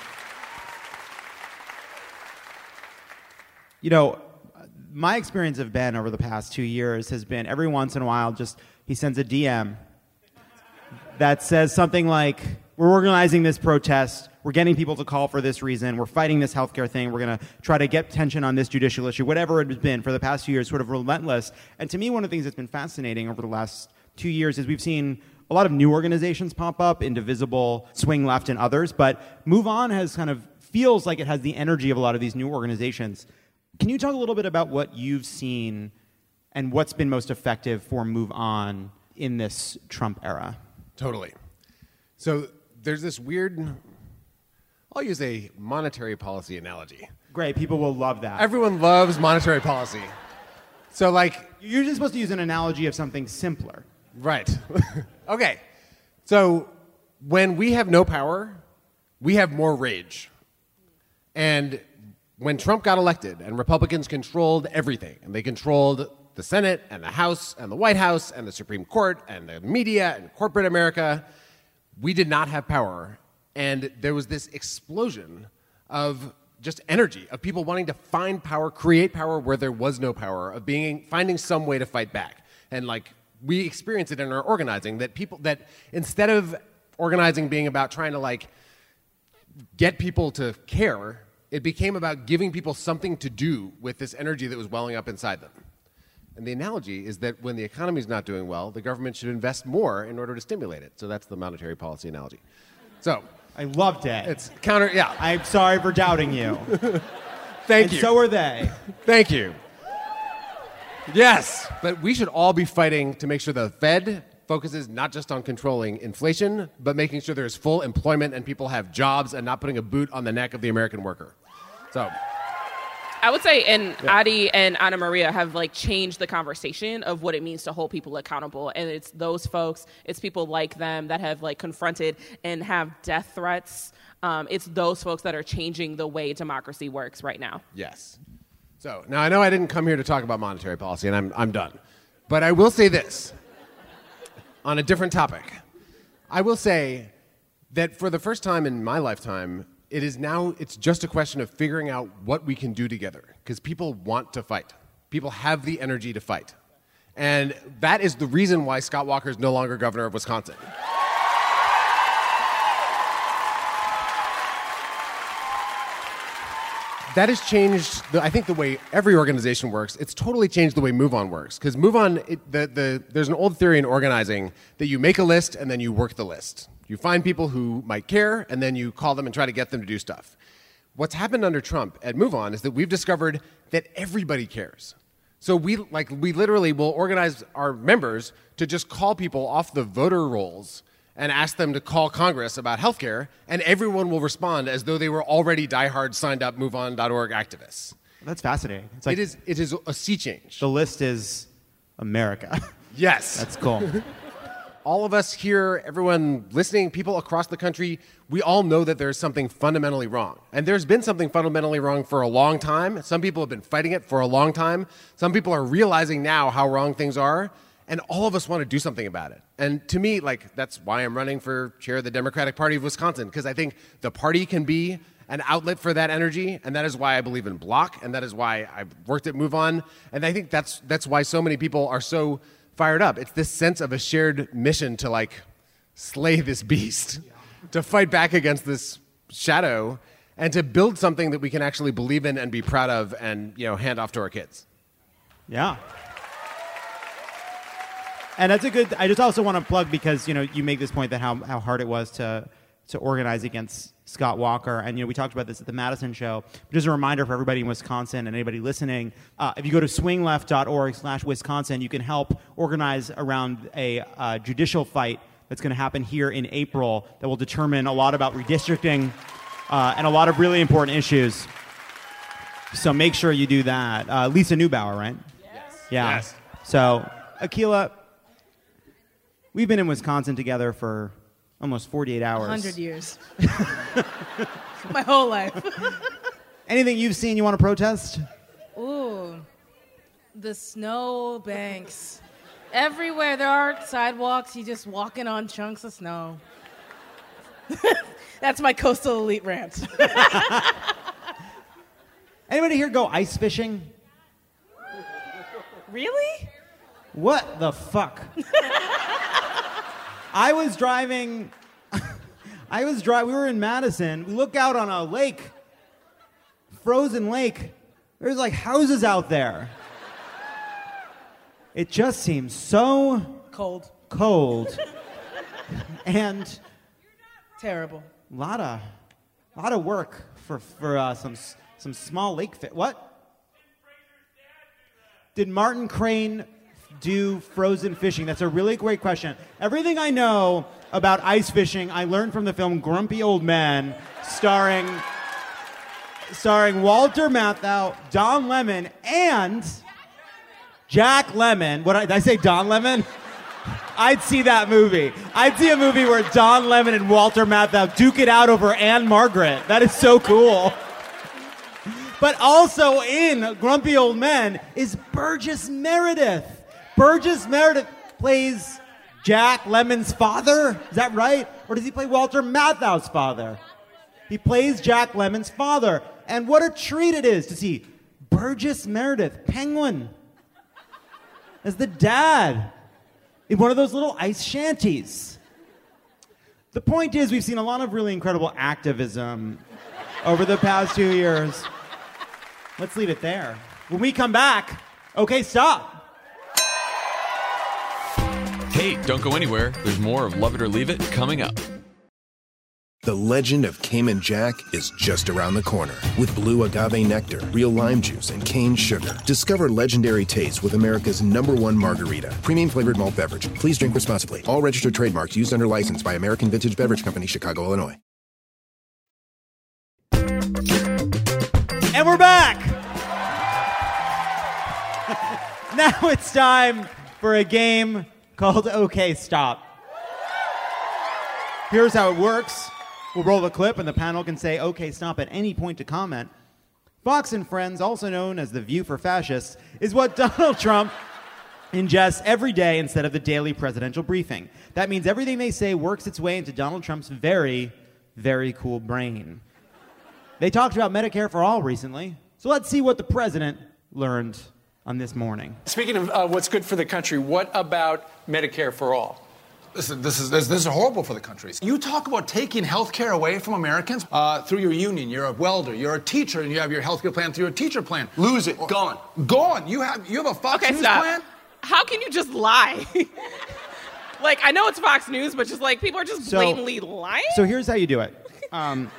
you know, my experience of Ben over the past two years has been every once in a while, just he sends a D M that says something like, we're organizing this protest, we're getting people to call for this reason, we're fighting this healthcare thing, we're going to try to get attention on this judicial issue, whatever it has been for the past two years, sort of relentless. And to me, one of the things that's been fascinating over the last two years is we've seen a lot of new organizations pop up, Indivisible, Swing Left, and others, but Move On has kind of feels like it has the energy of a lot of these new organizations. Can you talk a little bit about what you've seen and what's been most effective for Move On in this Trump era? Totally. So there's this weird, I'll use a monetary policy analogy. Great, people will love that. Everyone loves monetary policy. So like... You're usually supposed to use an analogy of something simpler. Right. Okay. So when we have no power, we have more rage. And when Trump got elected and Republicans controlled everything, and they controlled the Senate and the House and the White House and the Supreme Court and the media and corporate America, we did not have power. And there was this explosion of just energy, of people wanting to find power, create power where there was no power, of being finding some way to fight back. And like we experience it in our organizing, that people that instead of organizing being about trying to like get people to care, it became about giving people something to do with this energy that was welling up inside them. And the analogy is that when the economy is not doing well, the government should invest more in order to stimulate it. So that's the monetary policy analogy. So I loved it. it's counter, yeah. I'm sorry for doubting you. Thank and you. so are they. Thank you. Yes, but we should all be fighting to make sure the Fed focuses not just on controlling inflation, but making sure there's full employment and people have jobs and not putting a boot on the neck of the American worker. So I would say, and yeah. Adi and Ana Maria have like changed the conversation of what it means to hold people accountable. And it's those folks, it's people like them that have like confronted and have death threats. Um, it's those folks that are changing the way democracy works right now. Yes. So now I know I didn't come here to talk about monetary policy, and I'm I'm done. But I will say this on a different topic. I will say that for the first time in my lifetime, it is now, it's just a question of figuring out what we can do together, because people want to fight. People have the energy to fight. And that is the reason why Scott Walker is no longer governor of Wisconsin. That has changed, the, I think, the way every organization works. It's totally changed the way MoveOn works. Because MoveOn, it, the, the, there's an old theory in organizing that you make a list and then you work the list. You find people who might care, and then you call them and try to get them to do stuff. What's happened under Trump at MoveOn is that we've discovered that everybody cares. So we like we literally will organize our members to just call people off the voter rolls and ask them to call Congress about healthcare, and everyone will respond as though they were already diehard signed up MoveOn dot org activists. That's fascinating. It's like it is it is a sea change. The list is America. Yes. That's cool. All of us here, everyone listening, people across the country, we all know that there's something fundamentally wrong. And there's been something fundamentally wrong for a long time. Some people have been fighting it for a long time. Some people are realizing now how wrong things are. And all of us want to do something about it. And to me, like, that's why I'm running for chair of the Democratic Party of Wisconsin, because I think the party can be an outlet for that energy, and that is why I believe in Block, and that is why I've worked at MoveOn. And I think that's that's why so many people are so fired up. It's this sense of a shared mission to like slay this beast, to fight back against this shadow, and to build something that we can actually believe in and be proud of and, you know, hand off to our kids. Yeah. And that's a good, I just also want to plug, because, you know, you make this point that how, how hard it was to to organize against Scott Walker. And, you know, we talked about this at the Madison show. Just a reminder for everybody in Wisconsin and anybody listening, uh, if you go to swing left dot org slash Wisconsin, you can help organize around a uh, judicial fight that's going to happen here in April that will determine a lot about redistricting uh, and a lot of really important issues. So make sure you do that. Uh, Lisa Neubauer, right? Yes. Yeah. Yes. So, Akilah, we've been in Wisconsin together for almost forty-eight hours. one hundred years. My whole life. Anything you've seen you want to protest? Ooh, the snow banks. Everywhere there are sidewalks, you just walking on chunks of snow. That's my coastal elite rant. Anybody here go ice fishing? Really? What the fuck? I was driving, I was driving, we were in Madison. We look out on a lake, frozen lake. There's like houses out there. It just seems so cold. Cold. And terrible. A lot of, lot of work for, for uh, some, some small lake fit. What? Did Martin Crane do frozen fishing? That's a really great question. Everything I know about ice fishing, I learned from the film Grumpy Old Men, starring starring Walter Matthau, Don Lemon, and Jack Lemmon. What did I say, Don Lemon? I'd see that movie. I'd see a movie where Don Lemon and Walter Matthau duke it out over Anne Margaret. That is so cool. But also in Grumpy Old Men is Burgess Meredith. Burgess Meredith plays Jack Lemmon's father. Is that right? Or does he play Walter Matthau's father? He plays Jack Lemmon's father. And what a treat it is to see Burgess Meredith, Penguin, as the dad in one of those little ice shanties. The point is, we've seen a lot of really incredible activism over the past two years. Let's leave it there. When we come back, okay, stop. Hey, don't go anywhere. There's more of Love It or Leave It coming up. The legend of Cayman Jack is just around the corner. With blue agave nectar, real lime juice, and cane sugar. Discover legendary taste with America's number one margarita. Premium flavored malt beverage. Please drink responsibly. All registered trademarks used under license by American Vintage Beverage Company, Chicago, Illinois. And we're back! Now it's time for a game called OK Stop. Here's how it works. We'll roll the clip and the panel can say OK Stop at any point to comment. Fox and Friends, also known as The View for Fascists, is what Donald Trump ingests every day instead of the daily presidential briefing. That means everything they say works its way into Donald Trump's very, very cool brain. They talked about Medicare for All recently, so let's see what the president learned on this morning. Speaking of uh, what's good for the country, what about Medicare for All? Listen, this is, this, this is horrible for the country. You talk about taking health care away from Americans uh, through your union. You're a welder. You're a teacher, and you have your health care plan through your teacher plan. Lose it. Or, gone. Gone. You have you have a Fox okay, News stop. plan? How can you just lie? Like, I know it's Fox News, but just like people are just So- blatantly lying? So here's how you do it. Um,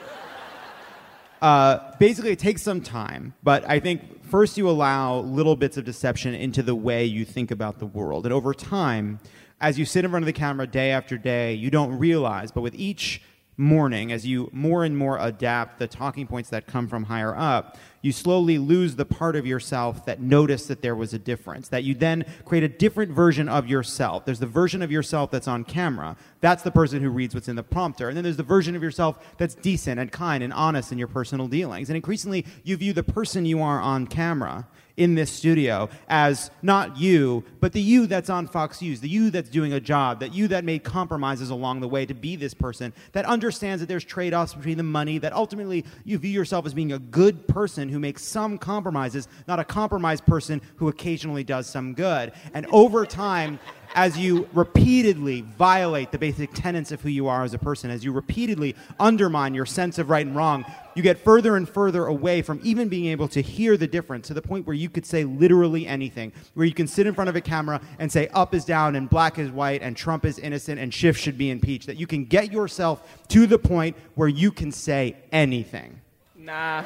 uh, basically, it takes some time, but I think first you allow little bits of deception into the way you think about the world. And over time, as you sit in front of the camera day after day, you don't realize, but with each morning, as you more and more adapt the talking points that come from higher up, you slowly lose the part of yourself that noticed that there was a difference, that you then create a different version of yourself. There's the version of yourself that's on camera. That's the person who reads what's in the prompter. And then there's the version of yourself that's decent and kind and honest in your personal dealings. And increasingly, you view the person you are on camera in this studio as not you, but the you that's on Fox News, the you that's doing a job, that you that made compromises along the way to be this person, that understands that there's trade-offs between the money, that ultimately you view yourself as being a good person who makes some compromises, not a compromised person who occasionally does some good. And over time, as you repeatedly violate the basic tenets of who you are as a person, as you repeatedly undermine your sense of right and wrong, you get further and further away from even being able to hear the difference, to the point where you could say literally anything, where you can sit in front of a camera and say up is down and black is white and Trump is innocent and Schiff should be impeached, that you can get yourself to the point where you can say anything. Nah.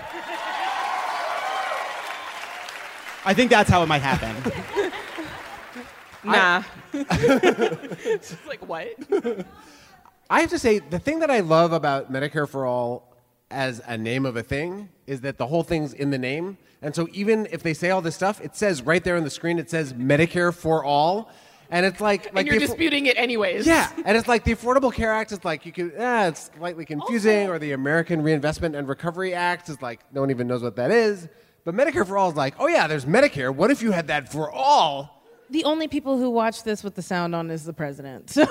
I think that's how it might happen. Nah. It's like, what? I have to say, the thing that I love about Medicare for All as a name of a thing is that the whole thing's in the name. And so even if they say all this stuff, it says right there on the screen, it says Medicare for All. And it's like... like and you're the, disputing it anyways. Yeah, and it's like the Affordable Care Act is like, you could, eh, it's slightly confusing, Also, or the American Reinvestment and Recovery Act is like, no one even knows what that is. But Medicare for All is like, oh yeah, there's Medicare. What if you had that for all? The only people who watch this with the sound on is the president. I'm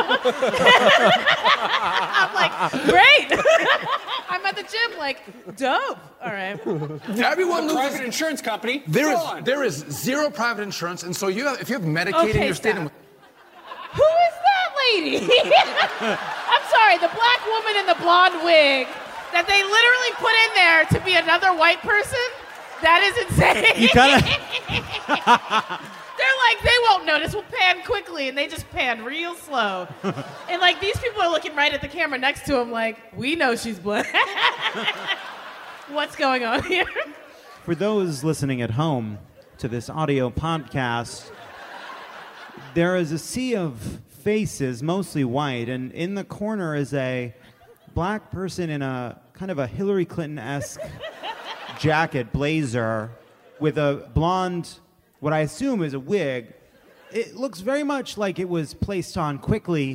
like, great. I'm at the gym, like, dope. All right. Everyone loses. Private insurance company. There is gone. there is zero private insurance, and so you have, if you have Medicaid Okay, in your state, stop. and Who is that lady? I'm sorry, the black woman in the blonde wig that they literally put in there to be another white person? That is insane. You kinda... They're like, they won't notice. We'll pan quickly. And they just pan real slow. And, like, these people are looking right at the camera next to him like, we know she's black. What's going on here? For those listening at home to this audio podcast, there is a sea of faces, mostly white, and in the corner is a black person in a kind of a Hillary Clinton-esque jacket, blazer, with a blonde, what I assume is a wig. It looks very much like it was placed on quickly.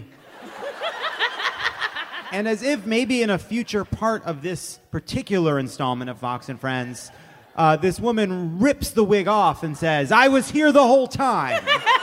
And as if maybe in a future part of this particular installment of Fox and Friends, uh, this woman rips the wig off and says, "I was here the whole time."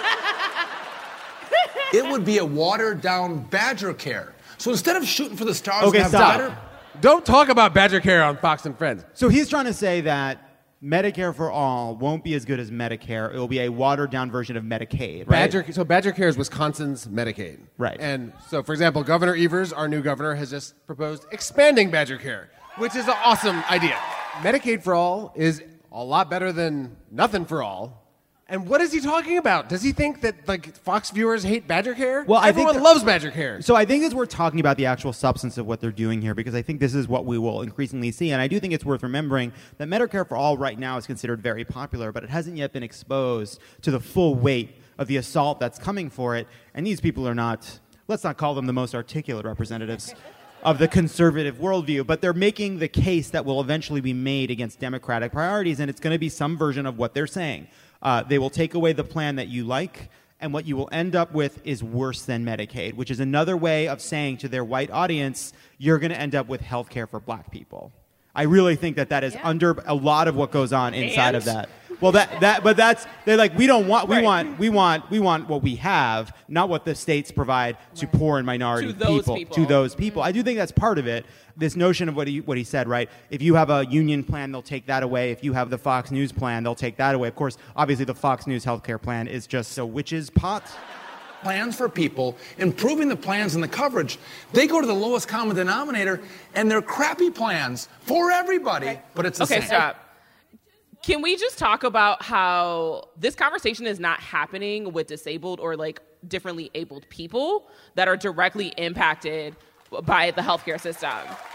It would be a watered-down Badger Care. So instead of shooting for the stars Okay, and have stop. better... Don't talk about Badger Care on Fox and Friends. So he's trying to say that Medicare for all won't be as good as Medicare. It will be a watered-down version of Medicaid, right? Badger, so Badger Care is Wisconsin's Medicaid. Right. And so, for example, Governor Evers, our new governor, has just proposed expanding Badger Care, which is an awesome idea. Medicaid for all is a lot better than nothing for all. And what is he talking about? Does he think that like Fox viewers hate Badger Care? Well, I Everyone think loves Badger Care. So I think as we're talking about the actual substance of what they're doing here, because I think this is what we will increasingly see, and I do think it's worth remembering that Medicare for All right now is considered very popular, but it hasn't yet been exposed to the full weight of the assault that's coming for it. And these people are not, let's not call them the most articulate representatives of the conservative worldview, but they're making the case that will eventually be made against Democratic priorities, and it's going to be some version of what they're saying. Uh, they will take away the plan that you like, and what you will end up with is worse than Medicaid, which is another way of saying to their white audience, you're going to end up with health care for black people. I really think that that is yeah. under a lot of what goes on inside and? of that. Well, that that but that's they're like we don't want we Right. want we want we want what we have, not what the states provide to Right. poor and minority To those people, people. to those people. I do think that's part of it. This notion of what he what he said, right? If you have a union plan, they'll take that away. If you have the Fox News plan, they'll take that away. Of course, obviously the Fox News healthcare plan is just a witch's pot. Plans for people, improving the plans and the coverage. They go to the lowest common denominator, and they're crappy plans for everybody, but it's the Okay, same. stop. Can we just talk about how this conversation is not happening with disabled or like differently abled people that are directly impacted by the healthcare system?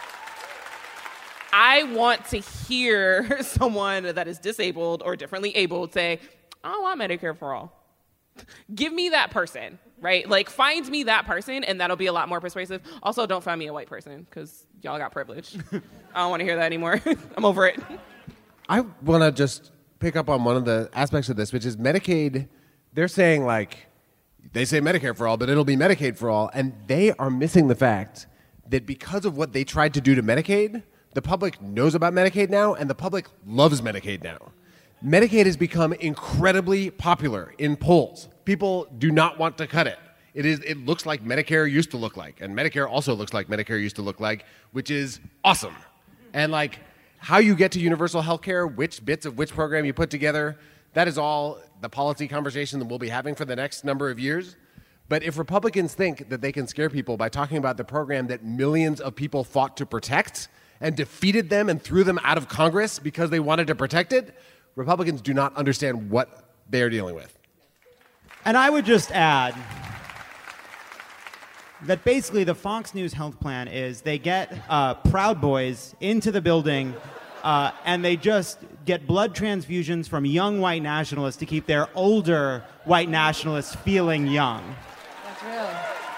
I want to hear someone that is disabled or differently abled say, I don't want Medicare for all. Give me that person, right? Like, find me that person, and that'll be a lot more persuasive. Also, don't find me a white person, because y'all got privilege. I don't want to hear that anymore. I'm over it. I want to just pick up on one of the aspects of this, which is Medicaid. They're saying, like, they say Medicare for all, but it'll be Medicaid for all. And they are missing the fact that because of what they tried to do to Medicaid, the public knows about Medicaid now, and the public loves Medicaid now. Medicaid has become incredibly popular in polls. People do not want to cut it. It is. It looks like Medicare used to look like, and Medicare also looks like Medicare used to look like, which is awesome. And, like, how you get to universal health care, which bits of which program you put together, that is all the policy conversation that we'll be having for the next number of years. But if Republicans think that they can scare people by talking about the program that millions of people fought to protect and defeated them and threw them out of Congress because they wanted to protect it, Republicans do not understand what they are dealing with. And I would just add that basically the Fox News health plan is they get uh, Proud Boys into the building uh, and they just get blood transfusions from young white nationalists to keep their older white nationalists feeling young. That's real.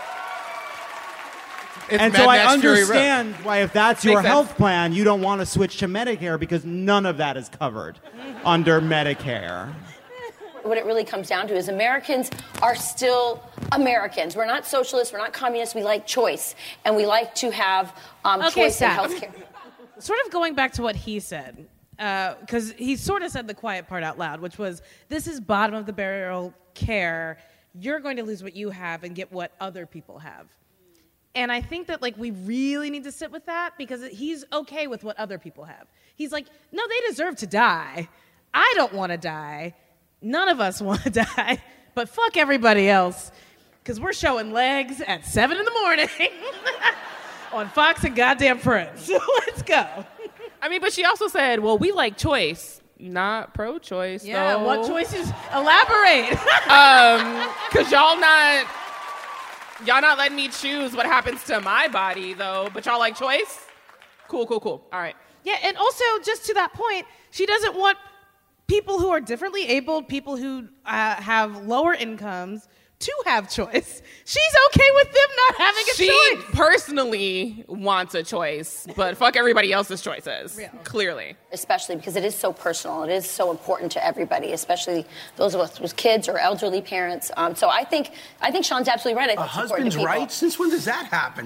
It's And Mad so I Max Fury Road. understand why if that's Makes your sense. health plan, you don't want to switch to Medicare because none of that is covered under Medicare. What it really comes down to is Americans are still Americans. We're not socialists. We're not communists. We like choice. And we like to have um, Okay, choice in stop. healthcare. Sort of going back to what he said, because he sort of said the quiet part out loud, which was, this is bottom of the barrel care. You're going to lose what you have and get what other people have. And I think that, like, we really need to sit with that because he's okay with what other people have. He's like, no, they deserve to die. I don't want to die. None of us want to die. But fuck everybody else because we're showing legs at seven in the morning on Fox and goddamn Friends. So let's go. I mean, but she also said, well, we like choice, not pro-choice, Yeah, though. what choices? Elaborate. Um, because y'all not... Y'all not letting me choose what happens to my body, though, but y'all like choice? Cool, cool, cool. All right. Yeah, and also, just to that point, she doesn't want people who are differently abled, people who uh, have lower incomes, to have choice. She's okay with them not having a she choice. personally wants a choice, but fuck everybody else's choices, Real. clearly. Especially because it is so personal. It is so important to everybody, especially those of us with kids or elderly parents. Um, so I think I think Sean's absolutely right. I think A it's important husband's to people. rights? Since when does that happen?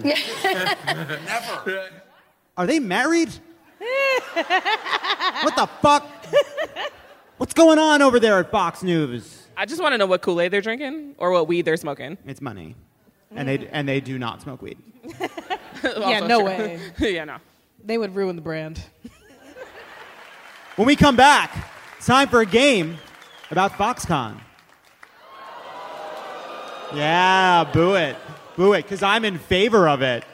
Never. Are they married? What the fuck? What's going on over there at Fox News? I just want to know what Kool-Aid they're drinking or what weed they're smoking. It's money. And they and they do not smoke weed. Yeah, no true. way. Yeah, no. They would ruin the brand. When we come back, it's time for a game about Foxconn. Yeah, boo it. Boo it, because I'm in favor of it.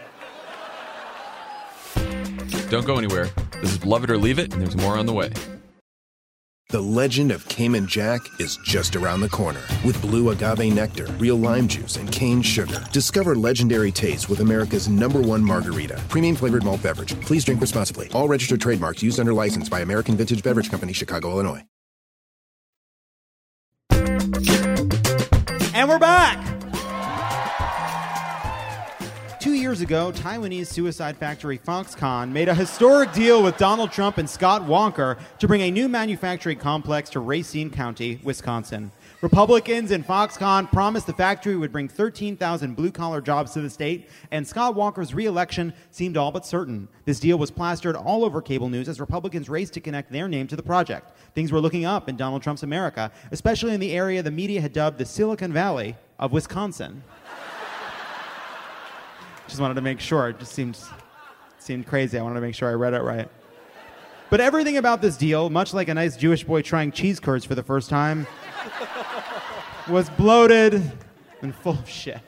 Don't go anywhere. This is Love It or Leave It, and there's more on the way. The legend of Cayman Jack is just around the corner. With blue agave nectar, real lime juice, and cane sugar. Discover legendary taste with America's number one margarita. Premium flavored malt beverage. Please drink responsibly. All registered trademarks used under license by American Vintage Beverage Company, Chicago, Illinois. And we're back! Two years ago, Taiwanese suicide factory Foxconn made a historic deal with Donald Trump and Scott Walker to bring a new manufacturing complex to Racine County, Wisconsin. Republicans and Foxconn promised the factory would bring thirteen thousand blue-collar jobs to the state, and Scott Walker's re-election seemed all but certain. This deal was plastered all over cable news as Republicans raced to connect their name to the project. Things were looking up in Donald Trump's America, especially in the area the media had dubbed the Silicon Valley of Wisconsin. Just wanted to make sure. It just seemed, seemed crazy. I wanted to make sure I read it right. But everything about this deal, much like a nice Jewish boy trying cheese curds for the first time, was bloated and full of shit.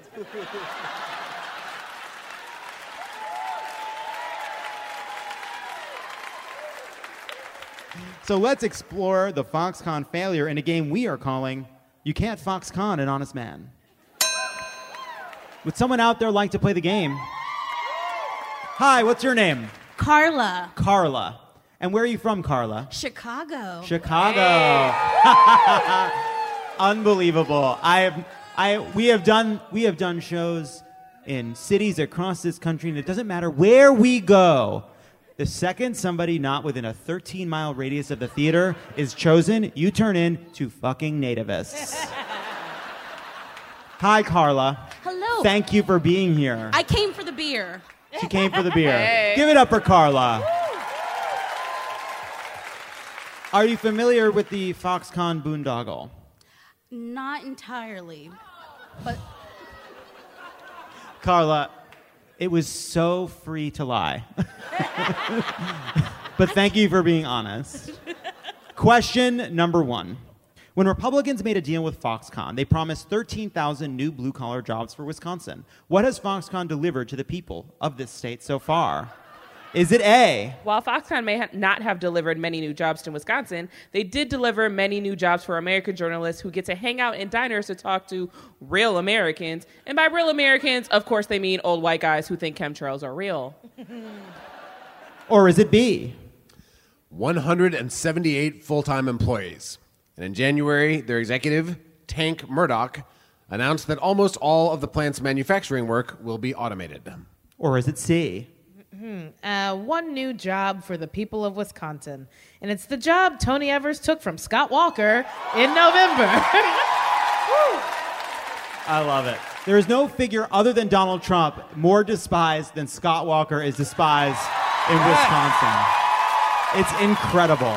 So let's explore the Foxconn failure in a game we are calling You Can't Foxconn an Honest Man. Would someone out there like to play the game? Hi, what's your name? Carla. Carla. And where are you from, Carla? Chicago. Chicago. Unbelievable. I have I we have done we have done shows in cities across this country, and it doesn't matter where we go. The second somebody not within a thirteen mile radius of the theater is chosen, you turn in to fucking nativists. Hi, Carla. Hello. Thank you for being here. I came for the beer. She came for the beer. Hey. Give it up for Carla. Are you familiar with the Foxconn boondoggle? Not entirely, but Carla, it was so free to lie. But thank you for being honest. Question number one. When Republicans made a deal with Foxconn, they promised thirteen thousand new blue-collar jobs for Wisconsin. What has Foxconn delivered to the people of this state so far? Is it A? While Foxconn may ha- not have delivered many new jobs to Wisconsin, they did deliver many new jobs for American journalists who get to hang out in diners to talk to real Americans. And by real Americans, of course, they mean old white guys who think chemtrails are real. Or is it B? one hundred seventy-eight full-time employees. And in January, their executive, Tank Murdoch, announced that almost all of the plant's manufacturing work will be automated. Or is it C? Hmm. Uh, one new job for the people of Wisconsin. And it's the job Tony Evers took from Scott Walker in November. I love it. There is no figure other than Donald Trump more despised than Scott Walker is despised in Wisconsin. It's incredible.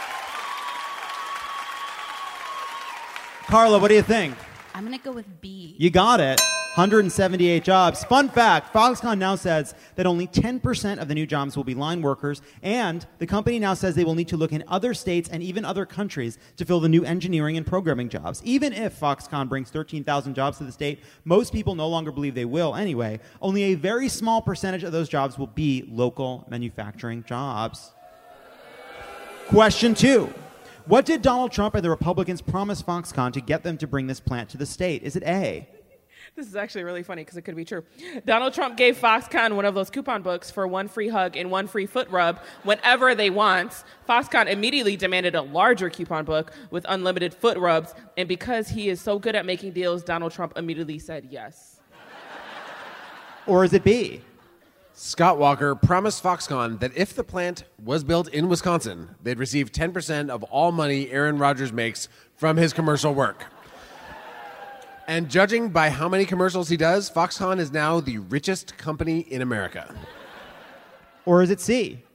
Carla, what do you think? I'm going to go with B. You got it. one hundred seventy-eight jobs. Fun fact, Foxconn now says that only ten percent of the new jobs will be line workers, and the company now says they will need to look in other states and even other countries to fill the new engineering and programming jobs. Even if Foxconn brings thirteen thousand jobs to the state, most people no longer believe they will anyway. Only a very small percentage of those jobs will be local manufacturing jobs. Question two. What did Donald Trump and the Republicans promise Foxconn to get them to bring this plant to the state? Is it A? This is actually really funny because it could be true. Donald Trump gave Foxconn one of those coupon books for one free hug and one free foot rub whenever they want. Foxconn immediately demanded a larger coupon book with unlimited foot rubs, and because he is so good at making deals, Donald Trump immediately said yes. Or is it B? Scott Walker promised Foxconn that if the plant was built in Wisconsin, they'd receive ten percent of all money Aaron Rodgers makes from his commercial work. And judging by how many commercials he does, Foxconn is now the richest company in America. Or is it C?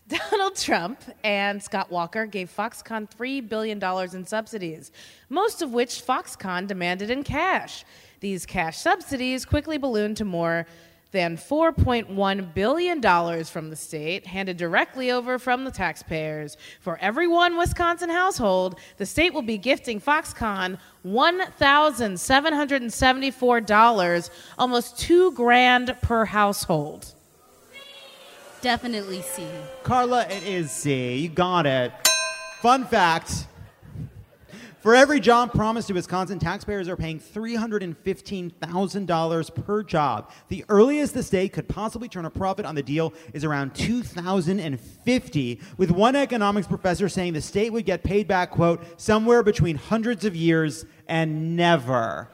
Donald Trump and Scott Walker gave Foxconn three billion dollars in subsidies, most of which Foxconn demanded in cash. These cash subsidies quickly ballooned to more than four point one billion dollars from the state, handed directly over from the taxpayers. For every one Wisconsin household, the state will be gifting Foxconn one thousand seven hundred seventy-four dollars, almost two grand per household. Definitely C. Carla, it is C. You got it. Fun fact. For every job promised to Wisconsin, taxpayers are paying three hundred fifteen thousand dollars per job. The earliest the state could possibly turn a profit on the deal is around two thousand fifty, with one economics professor saying the state would get paid back, quote, somewhere between hundreds of years and never.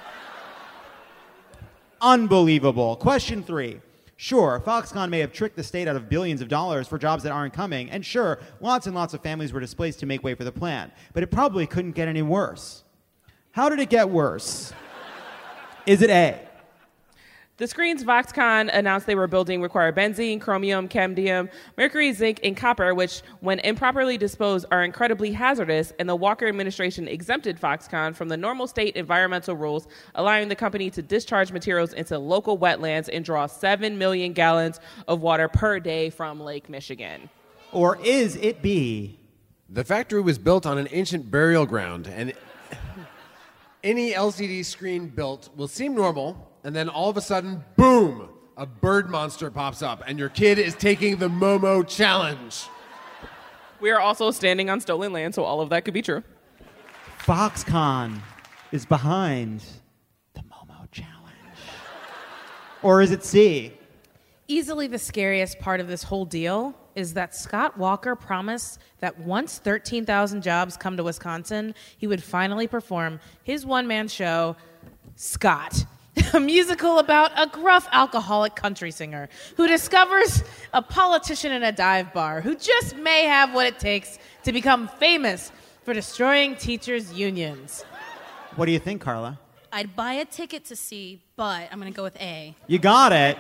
Unbelievable. Question three. Sure, Foxconn may have tricked the state out of billions of dollars for jobs that aren't coming, and sure, lots and lots of families were displaced to make way for the plan, but it probably couldn't get any worse. How did it get worse? Is it A? The screens Foxconn announced they were building require benzene, chromium, cadmium, mercury, zinc, and copper, which, when improperly disposed, are incredibly hazardous, and the Walker administration exempted Foxconn from the normal state environmental rules, allowing the company to discharge materials into local wetlands and draw seven million gallons of water per day from Lake Michigan. Or is it B? The factory was built on an ancient burial ground, and any L C D screen built will seem normal, and then all of a sudden, boom, a bird monster pops up, and your kid is taking the Momo challenge. We are also standing on stolen land, so all of that could be true. Foxconn is behind the Momo challenge. Or is it C? Easily the scariest part of this whole deal is that Scott Walker promised that once thirteen thousand jobs come to Wisconsin, he would finally perform his one-man show, Scott, a musical about a gruff alcoholic country singer who discovers a politician in a dive bar who just may have what it takes to become famous for destroying teachers' unions. What do you think, Carla? I'd buy a ticket to C, but I'm going to go with A. You got it.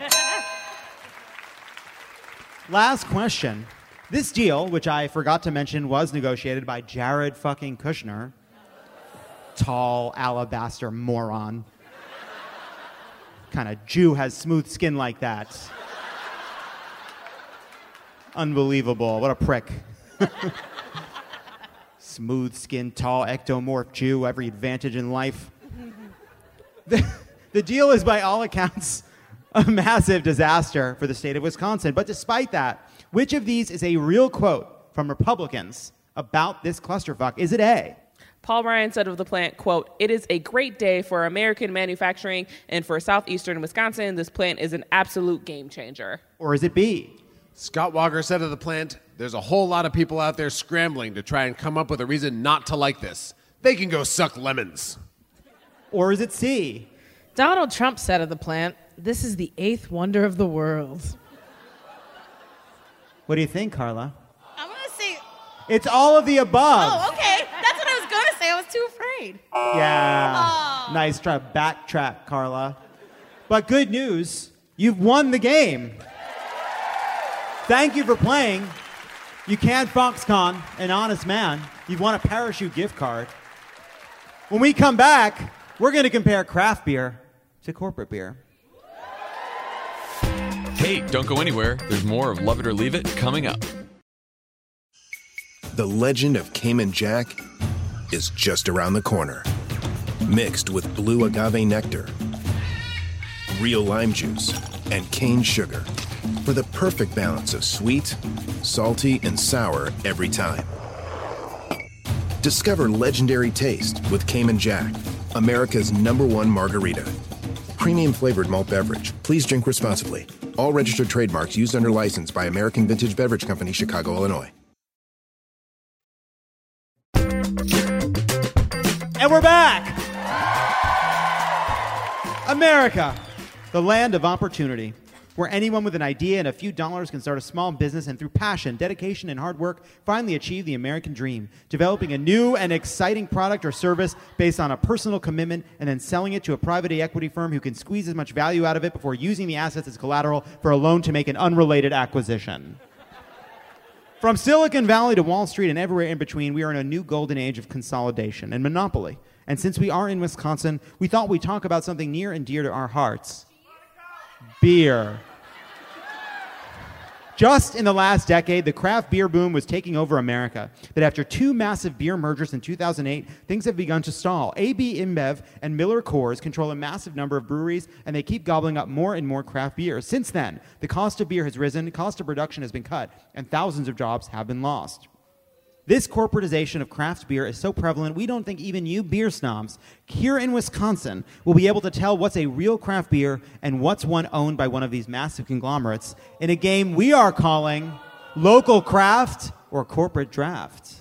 Last question. This deal, which I forgot to mention, was negotiated by Jared fucking Kushner. Tall, alabaster moron. Kind of Jew has smooth skin like that. Unbelievable. What a prick. Smooth skin, tall, ectomorph Jew, every advantage in life. The, the deal is, by all accounts, a massive disaster for the state of Wisconsin. But despite that, which of these is a real quote from Republicans about this clusterfuck? Is it A? Paul Ryan said of the plant, quote, "It is a great day for American manufacturing, and for southeastern Wisconsin, this plant is an absolute game changer." Or is it B? Scott Walker said of the plant, "There's a whole lot of people out there scrambling to try and come up with a reason not to like this. They can go suck lemons." Or is it C? Donald Trump said of the plant, "This is the eighth wonder of the world." What do you think, Carla? I'm going to say... It's all of the above. Oh, okay. That's what I was going to say. I was too afraid. Yeah. Oh. Nice try. Backtrack, Carla. But good news, you've won the game. Thank you for playing. You can Foxconn, an honest man. You've won a parachute gift card. When we come back, we're going to compare craft beer to corporate beer. Hey, don't go anywhere. There's more of Love It or Leave It coming up. The legend of Cayman Jack is just around the corner. Mixed with blue agave nectar, real lime juice, and cane sugar for the perfect balance of sweet, salty, and sour every time. Discover legendary taste with Cayman Jack, America's number one margarita. Premium flavored malt beverage. Please drink responsibly. All registered trademarks used under license by American Vintage Beverage Company, Chicago, Illinois. And we're back! America, the land of opportunity, where anyone with an idea and a few dollars can start a small business and through passion, dedication, and hard work finally achieve the American dream, developing a new and exciting product or service based on a personal commitment and then selling it to a private equity firm who can squeeze as much value out of it before using the assets as collateral for a loan to make an unrelated acquisition. From Silicon Valley to Wall Street and everywhere in between, we are in a new golden age of consolidation and monopoly. And since we are in Wisconsin, we thought we'd talk about something near and dear to our hearts. Beer. Just in the last decade, the craft beer boom was taking over America. But after two massive beer mergers in two thousand eight, things have begun to stall. A B InBev and Miller Coors control a massive number of breweries, and they keep gobbling up more and more craft beer. Since then, the cost of beer has risen, cost of production has been cut, and thousands of jobs have been lost. This corporatization of craft beer is so prevalent, we don't think even you beer snobs here in Wisconsin will be able to tell what's a real craft beer and what's one owned by one of these massive conglomerates in a game we are calling Local Craft or Corporate Draft.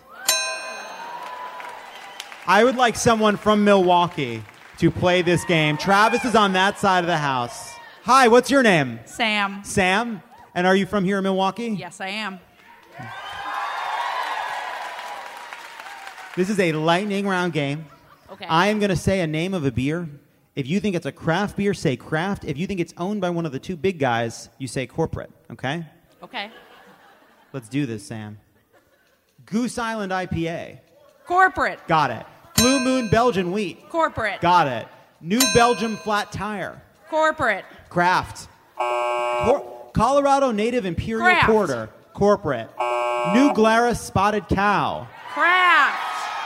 I would like someone from Milwaukee to play this game. Travis is on that side of the house. Hi, what's your name? Sam. Sam? And are you from here in Milwaukee? Yes, I am. This is a lightning round game. Okay. I am going to say a name of a beer. If you think it's a craft beer, say craft. If you think it's owned by one of the two big guys, you say corporate, okay? Okay. Let's do this, Sam. Goose Island I P A. Corporate. Got it. Blue Moon Belgian Wheat. Corporate. Got it. New Belgium Flat Tire. Corporate. Craft. Cor- Colorado Native Imperial Craft. Porter. Corporate. New Glarus Spotted Cow. Craft.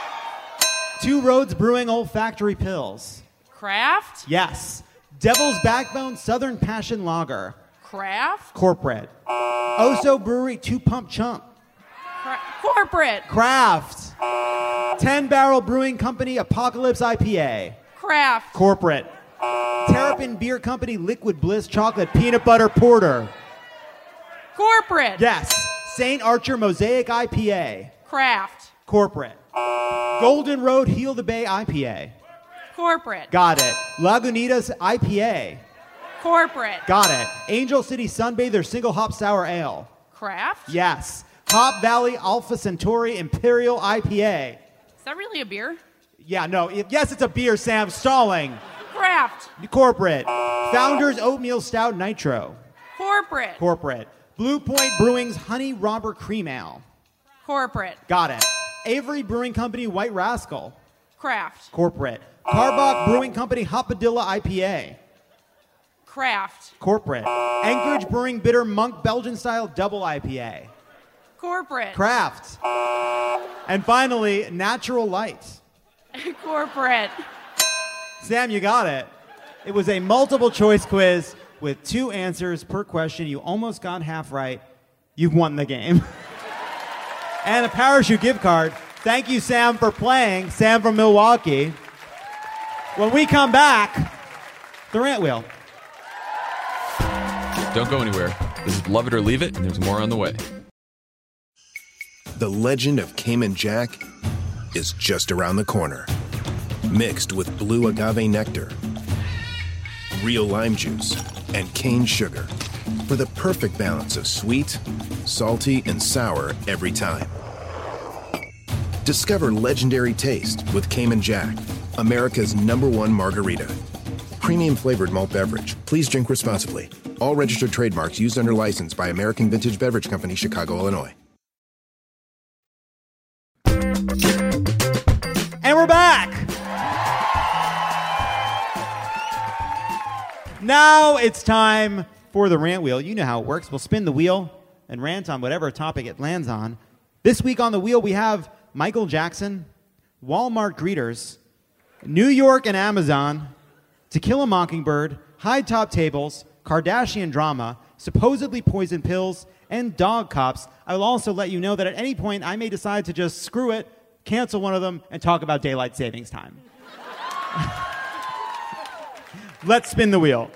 Two Roads Brewing Olfactory Pills. Craft. Yes. Devil's Backbone Southern Passion Lager. Craft. Corporate. Oso Brewery Two Pump Chump. Cra- corporate. Craft. Ten Barrel Brewing Company Apocalypse I P A. Craft. Corporate. Terrapin Beer Company Liquid Bliss Chocolate Peanut Butter Porter. Corporate. Yes. Saint Archer Mosaic I P A. Craft. Corporate. Golden Road Heal the Bay I P A. Corporate. Got it. Lagunitas I P A. Corporate. Got it. Angel City Sunbather Single Hop Sour Ale. Craft. Yes. Hop Valley Alpha Centauri Imperial I P A. Is that really a beer? Yeah, no. It, yes, it's a beer, Sam. Stalling. Craft. Corporate. Founders Oatmeal Stout Nitro. Corporate. Corporate. Blue Point Brewing's Honey Robber Cream Ale. Corporate. Got it. Avery Brewing Company White Rascal. Craft. Corporate. Karbach Brewing Company Hopadilla I P A. Craft. Corporate. Anchorage Brewing Bitter Monk Belgian Style Double I P A. Corporate. Craft. And finally, Natural Light. Corporate. Sam, you got it. It was a multiple choice quiz with two answers per question. You almost got half right. You've won the game. And a parachute gift card. Thank you, Sam, for playing. Sam from Milwaukee. When we come back, the Rant Wheel. Don't go anywhere. This is Love It or Leave It, and there's more on the way. The legend of Cayman Jack is just around the corner. Mixed with blue agave nectar, real lime juice, and cane sugar for the perfect balance of sweet, salty, and sour every time. Discover legendary taste with Cayman Jack, America's number one margarita. Premium flavored malt beverage. Please drink responsibly. All registered trademarks used under license by American Vintage Beverage Company, Chicago, Illinois. And we're back. Now it's time for the Rant Wheel. You know how it works. We'll spin the wheel and rant on whatever topic it lands on. This week on the wheel, we have Michael Jackson, Walmart greeters, New York and Amazon, To Kill a Mockingbird, high top tables, Kardashian drama, supposedly poison pills, and dog cops. I will also let you know that at any point I may decide to just screw it, cancel one of them, and talk about daylight savings time. Let's spin the wheel.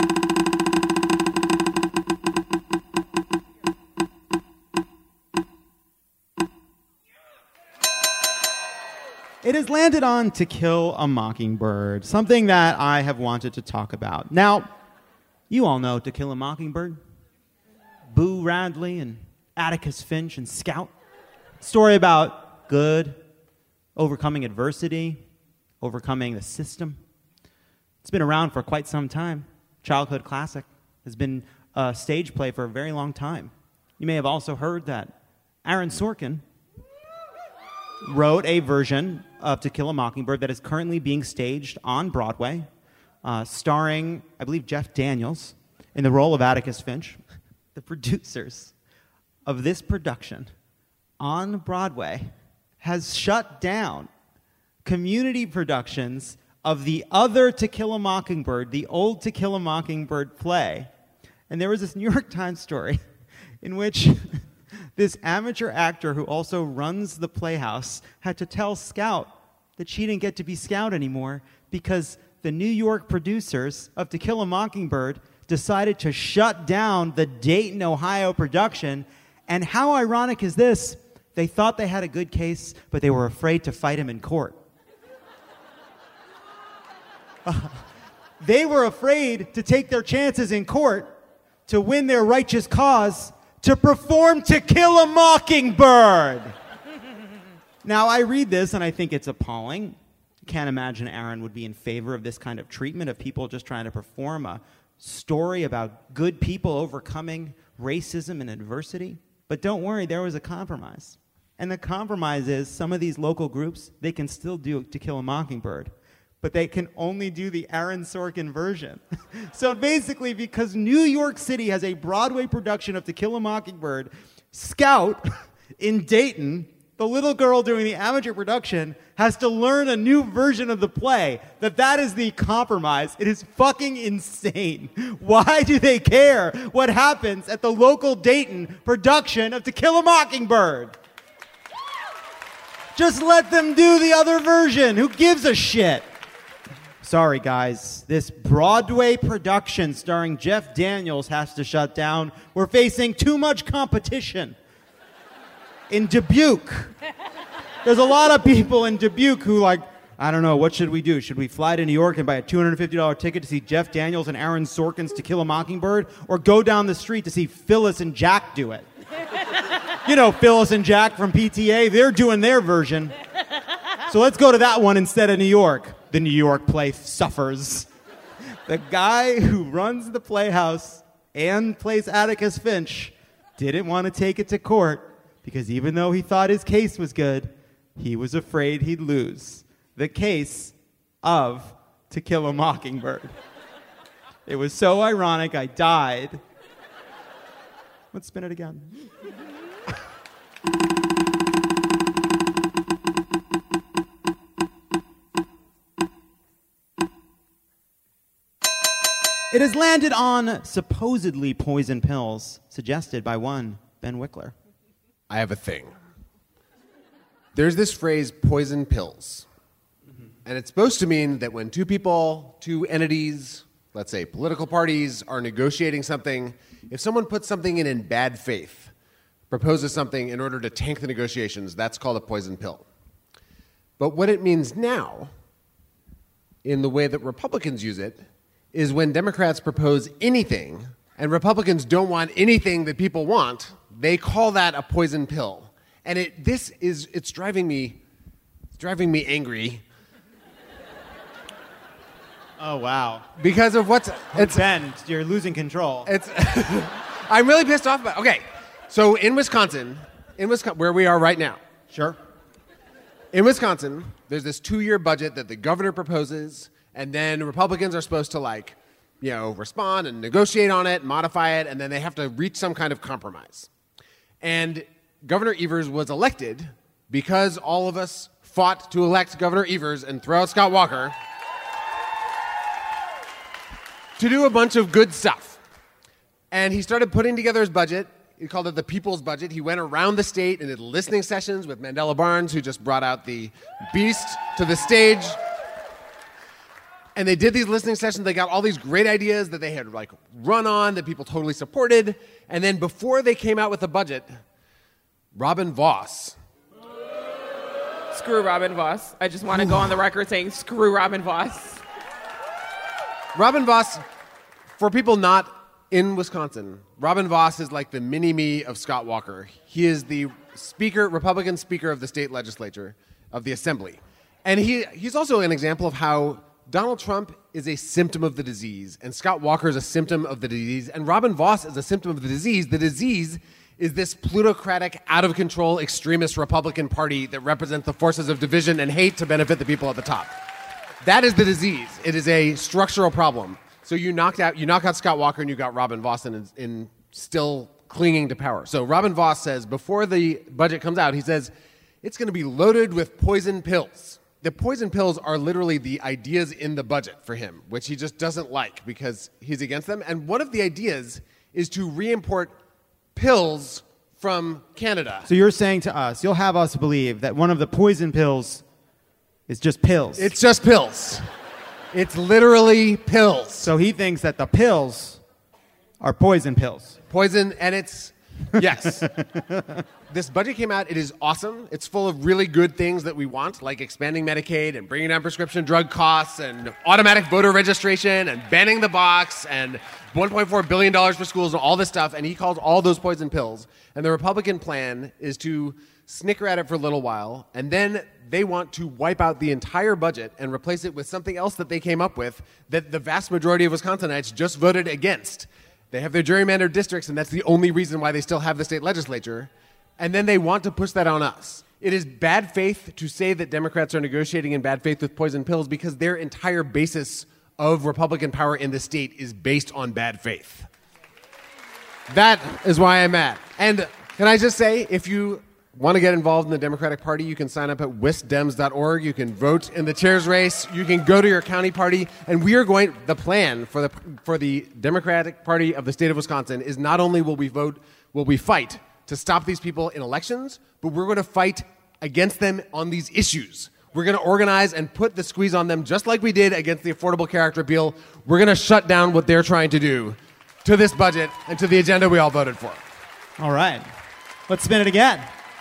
It has landed on To Kill a Mockingbird, something that I have wanted to talk about. Now, you all know To Kill a Mockingbird. Boo Radley and Atticus Finch and Scout. Story about good, overcoming adversity, overcoming the system. It's been around for quite some time. Childhood classic. Has been a stage play for a very long time. You may have also heard that Aaron Sorkin wrote a version of To Kill a Mockingbird that is currently being staged on Broadway, uh, starring, I believe, Jeff Daniels in the role of Atticus Finch. The producers of this production on Broadway has shut down community productions of the other To Kill a Mockingbird, the old To Kill a Mockingbird play. And there was this New York Times story in which this amateur actor who also runs the playhouse had to tell Scout that she didn't get to be Scout anymore because the New York producers of To Kill a Mockingbird decided to shut down the Dayton, Ohio production. And how ironic is this? They thought they had a good case, but they were afraid to fight him in court. uh, they were afraid to take their chances in court to win their righteous cause, to perform To Kill a Mockingbird. Now, I read this and I think it's appalling. Can't imagine Aaron would be in favor of this kind of treatment of people just trying to perform a story about good people overcoming racism and adversity. But don't worry, there was a compromise. And the compromise is some of these local groups, they can still do To Kill a Mockingbird, but they can only do the Aaron Sorkin version. So basically, because New York City has a Broadway production of To Kill a Mockingbird, Scout in Dayton, the little girl doing the amateur production, has to learn a new version of the play. That that is the compromise. It is fucking insane. Why do they care what happens at the local Dayton production of To Kill a Mockingbird? Just let them do the other version. Who gives a shit? Sorry, guys. This Broadway production starring Jeff Daniels has to shut down. We're facing too much competition. In Dubuque. There's a lot of people in Dubuque who like, I don't know, what should we do? Should we fly to New York and buy a two hundred fifty dollars ticket to see Jeff Daniels and Aaron Sorkin's To Kill a Mockingbird? Or go down the street to see Phyllis and Jack do it? You know, Phyllis and Jack from P T A, they're doing their version. So let's go to that one instead of New York. The New York play suffers. The guy who runs the Playhouse and plays Atticus Finch didn't want to take it to court because even though he thought his case was good, he was afraid he'd lose. The case of To Kill a Mockingbird. It was so ironic, I died. Let's spin it again. It has landed on supposedly poison pills suggested by one Ben Wickler. I have a thing. There's this phrase, poison pills. Mm-hmm. And it's supposed to mean that when two people, two entities, let's say political parties, are negotiating something, if someone puts something in in bad faith, proposes something in order to tank the negotiations, that's called a poison pill. But what it means now, in the way that Republicans use it, is when Democrats propose anything and Republicans don't want anything that people want, they call that a poison pill. And it this is it's driving me it's driving me angry. Oh wow. Because of what's it's Ben, you're losing control. It's I'm really pissed off about. Okay. So in Wisconsin, in Wisconsin where we are right now. Sure. In Wisconsin, there's this two-year budget that the governor proposes. And then Republicans are supposed to, like, you know, respond and negotiate on it, modify it, and then they have to reach some kind of compromise. And Governor Evers was elected because all of us fought to elect Governor Evers and throw out Scott Walker to do a bunch of good stuff. And he started putting together his budget. He called it the People's Budget. He went around the state and did listening sessions with Mandela Barnes, who just brought out the beast to the stage. And they did these listening sessions. They got all these great ideas that they had like run on that people totally supported. And then before they came out with the budget, Robin Vos. Screw Robin Vos. I just want to go on the record saying screw Robin Vos. Robin Vos, for people not in Wisconsin, Robin Vos is like the mini-me of Scott Walker. He is the speaker, Republican speaker of the state legislature, of the assembly. And he he's also an example of how Donald Trump is a symptom of the disease, and Scott Walker is a symptom of the disease, and Robin Vos is a symptom of the disease. The disease is this plutocratic, out-of-control, extremist Republican Party that represents the forces of division and hate to benefit the people at the top. That is the disease. It is a structural problem. So you knocked out, you knock out Scott Walker and you got Robin Vos in, in still clinging to power. So Robin Vos says, before the budget comes out, he says, it's going to be loaded with poison pills. The poison pills are literally the ideas in the budget for him, which he just doesn't like because he's against them. And one of the ideas is to re-import pills from Canada. So you're saying to us, you'll have us believe that one of the poison pills is just pills. It's just pills. It's literally pills. So he thinks that the pills are poison pills. Poison, and it's, yes. This budget came out. It is awesome. It's full of really good things that we want, like expanding Medicaid and bringing down prescription drug costs and automatic voter registration and banning the box and one point four billion dollars for schools and all this stuff. And he calls all those poison pills. And the Republican plan is to snicker at it for a little while, and then they want to wipe out the entire budget and replace it with something else that they came up with that the vast majority of Wisconsinites just voted against. They have their gerrymandered districts, and that's the only reason why they still have the state legislature. And then they want to push that on us. It is bad faith to say that Democrats are negotiating in bad faith with poison pills because their entire basis of Republican power in the state is based on bad faith. That is why I'm mad. And can I just say, if you want to get involved in the Democratic Party, you can sign up at wisdems dot org. You can vote in the chairs race. You can go to your county party. And we are going, the plan for the for the Democratic Party of the state of Wisconsin is not only will we vote, will we fight to stop these people in elections, but we're going to fight against them on these issues. We're going to organize and put the squeeze on them just like we did against the Affordable Care Act repeal. We're going to shut down what they're trying to do to this budget and to the agenda we all voted for. All right. Let's spin it again.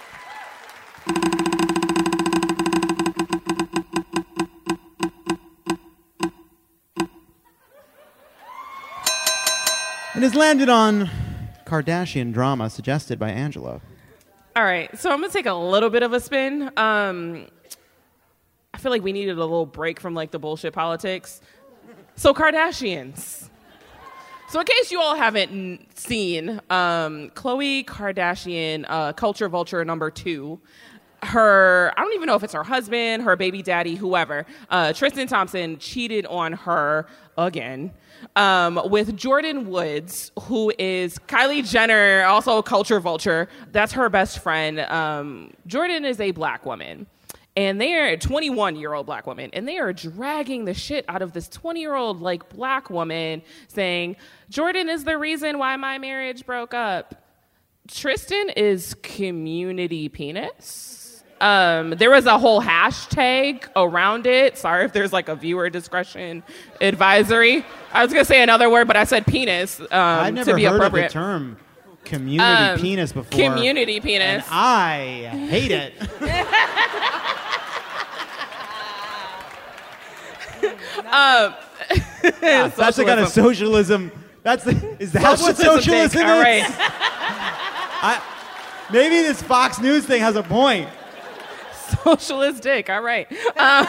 And has landed on Kardashian drama suggested by Angela. All right, so I'm going to take a little bit of a spin. Um, I feel like we needed a little break from like the bullshit politics. So Kardashians. So in case you all haven't n- seen, um, Khloe Kardashian, uh, culture vulture number two, her, I don't even know if it's her husband, her baby daddy, whoever, uh, Tristan Thompson cheated on her again um, with Jordan Woods, who is Kylie Jenner, also a culture vulture. That's her best friend. Um, Jordan is a black woman. And they are a twenty-one-year-old black woman, and they are dragging the shit out of this twenty-year-old like black woman, saying, Jordan is the reason why my marriage broke up. Tristan is community penis. Um, there was a whole hashtag around it. Sorry if there's like a viewer discretion advisory. I was gonna say another word, but I said penis um, I've never to be heard appropriate. of the term community Um, penis before. Community penis. And I hate it. um, Yeah, that's the kind of socialism. That's the, is that what Socialism socialism thing, is? all right. I, maybe this Fox News thing has a point. Socialist dick. All right. Um,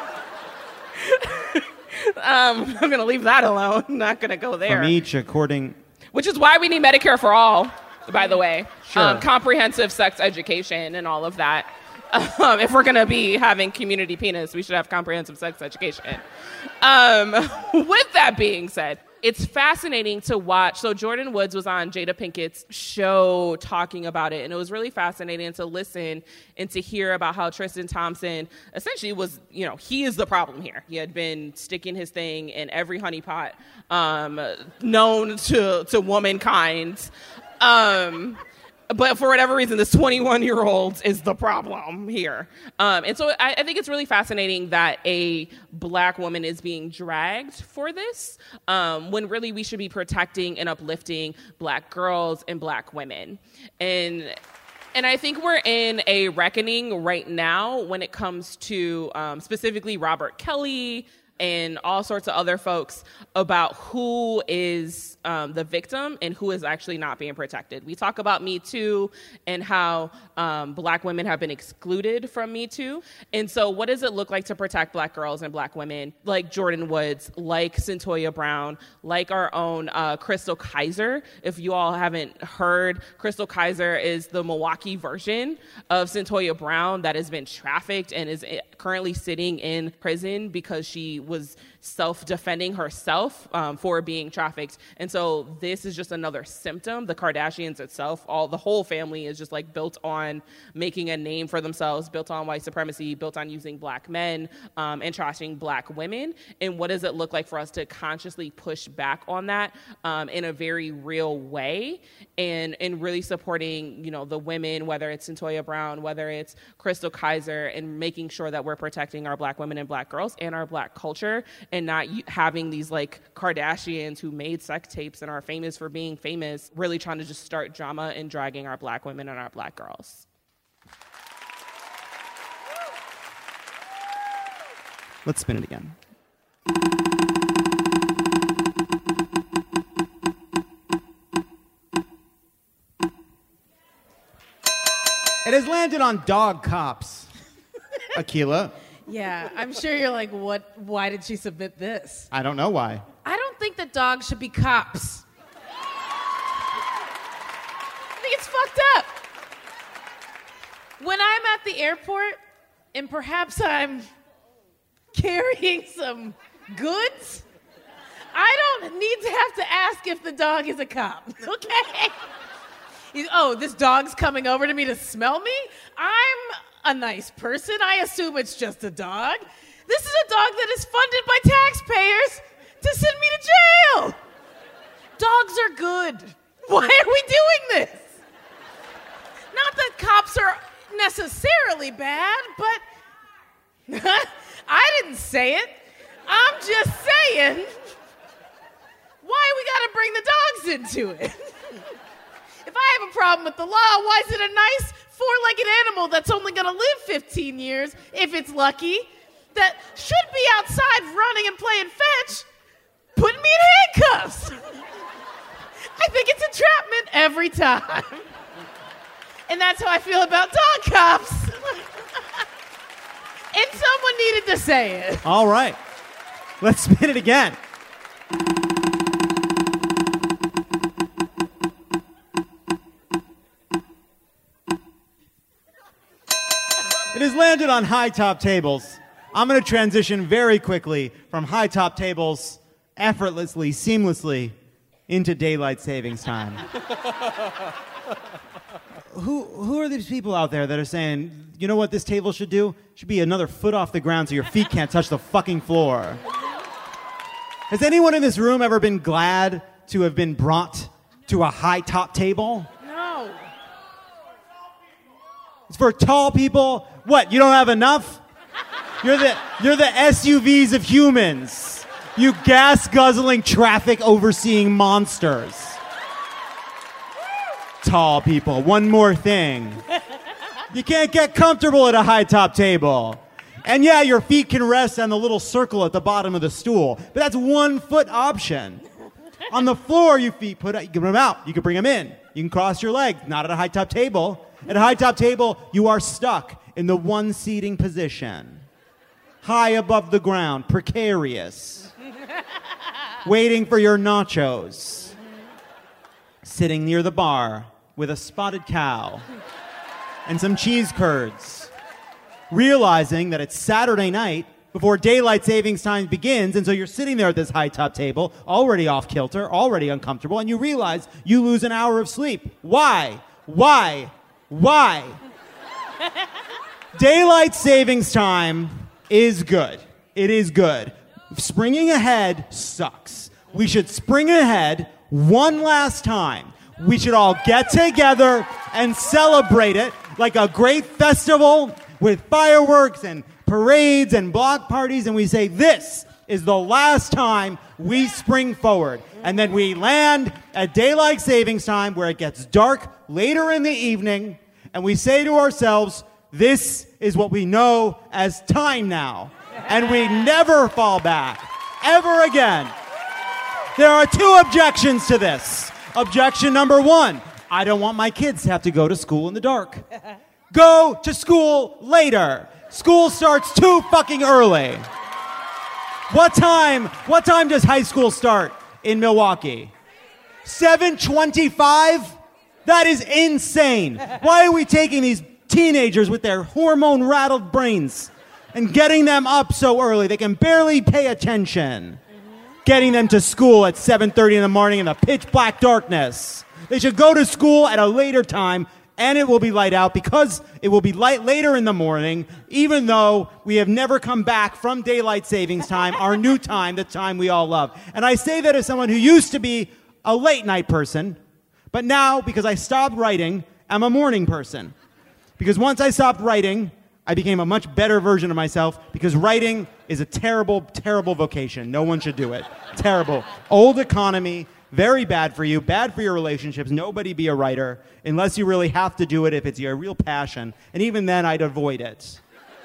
um, I'm going to leave that alone. Not going to go there. From each according. Which is why we need Medicare for all, by the way. Sure. Um, comprehensive sex education and all of that. Um, if we're going to be having community penis, we should have comprehensive sex education. Um, with that being said, it's fascinating to watch. So Jordan Woods was on Jada Pinkett's show talking about it, and it was really fascinating to listen and to hear about how Tristan Thompson essentially was, you know, he is the problem here. He had been sticking his thing in every honeypot um, known to, to womankind. Um, But for whatever reason, this twenty-one-year-old is the problem here. Um, and so I, I think it's really fascinating that a black woman is being dragged for this, um, when really we should be protecting and uplifting black girls and black women. And and I think we're in a reckoning right now when it comes to um, specifically Robert Kelly, and all sorts of other folks about who is um, the victim and who is actually not being protected. We talk about Me Too and how um, black women have been excluded from Me Too. And so what does it look like to protect black girls and black women like Jordyn Woods, like Cyntoia Brown, like our own uh, Crystal Kizer? If you all haven't heard, Crystal Kizer is the Milwaukee version of Cyntoia Brown that has been trafficked and is currently sitting in prison because she was self-defending herself um, for being trafficked. And so this is just another symptom. The Kardashians itself, all the whole family is just like built on making a name for themselves, built on white supremacy, built on using black men um, and trashing black women. And what does it look like for us to consciously push back on that um, in a very real way, and and really supporting, you know, the women, whether it's Cyntoia Brown, whether it's Crystal Kizer, and making sure that we're protecting our black women and black girls and our black culture, and not having these like Kardashians who made sex tapes and are famous for being famous, really trying to just start drama and dragging our black women and our black girls. Let's spin it again. It has landed on dog cops. Akila. Yeah, I'm sure you're like, what? Why did she submit this? I don't know why. I don't think that dogs should be cops. I think it's fucked up. When I'm at the airport and perhaps I'm carrying some goods, I don't need to have to ask if the dog is a cop, okay? Oh, this dog's coming over to me to smell me? I'm a nice person. I assume it's just a dog. This is a dog that is funded by taxpayers to send me to jail. Dogs are good. Why are we doing this? Not that cops are necessarily bad, but I didn't say it. I'm just saying, why we gotta bring the dogs into it? If I have a problem with the law, why is it a nice four-legged animal that's only gonna live fifteen years, if it's lucky, that should be outside running and playing fetch, putting me in handcuffs? I think it's entrapment every time. And that's how I feel about dog cops. And someone needed to say it. All right. Let's spin it again. It has landed on high top tables. I'm going to transition very quickly from high top tables effortlessly, seamlessly into daylight savings time. Who who are these people out there that are saying, you know what this table should do? It should be another foot off the ground so your feet can't touch the fucking floor. Has anyone in this room ever been glad to have been brought to a high top table? No. It's for tall people. What, you don't have enough? You're the you're the S U Vs of humans. You gas-guzzling, traffic-overseeing monsters. Tall people, one more thing. You can't get comfortable at a high-top table. And yeah, your feet can rest on the little circle at the bottom of the stool, but that's one foot option. On the floor, you feet put you can put them out. You can bring them in. You can cross your legs. Not at a high-top table. At a high-top table, you are stuck in the one-seating position, high above the ground, precarious, waiting for your nachos, sitting near the bar with a spotted cow and some cheese curds, realizing that it's Saturday night before daylight savings time begins, and so you're sitting there at this high-top table, already off kilter, already uncomfortable, and you realize you lose an hour of sleep. Why? Why? Why? Daylight savings time is good. It is good. Springing ahead sucks. We should spring ahead one last time. We should all get together and celebrate it like a great festival with fireworks and parades and block parties, and we say, this is the last time we spring forward. And then we land at daylight savings time where it gets dark later in the evening, and we say to ourselves, this is what we know as time now. and we never fall back, ever again. There are two objections to this. Objection number one, I don't want my kids to have to go to school in the dark. Go to school later. School starts too fucking early. What time, what time does high school start in Milwaukee? seven twenty-five? That is insane. Why are we taking these teenagers with their hormone-rattled brains and getting them up so early they can barely pay attention? Getting them to school at seven thirty in the morning in the pitch black darkness. They should go to school at a later time, and it will be light out because it will be light later in the morning, even though we have never come back from daylight savings time, our new time, the time we all love. And I say that as someone who used to be a late night person, but now, because I stopped writing, I'm a morning person. Because once I stopped writing, I became a much better version of myself, because writing is a terrible, terrible vocation. No one should do it. Terrible. Old economy, very bad for you, bad for your relationships. Nobody be a writer unless you really have to do it if it's your real passion. And even then, I'd avoid it.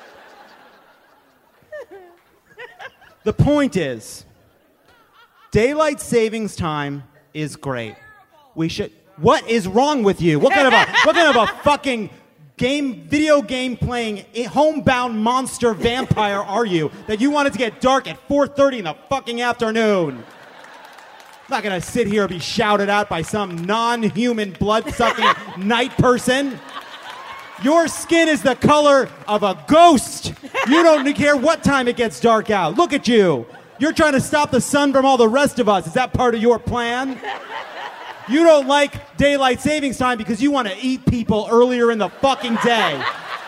The point is, daylight savings time is great. We should... What is wrong with you? What kind of a, what kind of a fucking... game, video game playing, homebound monster vampire are you that you want it to get dark at four thirty in the fucking afternoon? I'm not gonna sit here and be shouted at by some non-human blood-sucking night person. Your skin is the color of a ghost. You don't care what time it gets dark out. Look at you. You're trying to stop the sun from all the rest of us. Is that part of your plan? You don't like daylight savings time because you want to eat people earlier in the fucking day.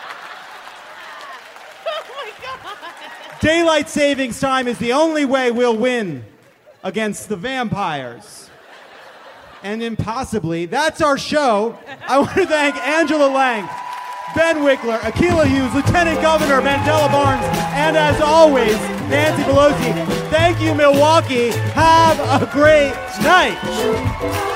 Oh my God. Daylight savings time is the only way we'll win against the vampires. And impossibly, that's our show. I want to thank Angela Lang, Ben Wickler, Akilah Hughes, Lieutenant Governor Mandela Barnes, and as always, Nancy Pelosi. Thank you, Milwaukee. Have a great night.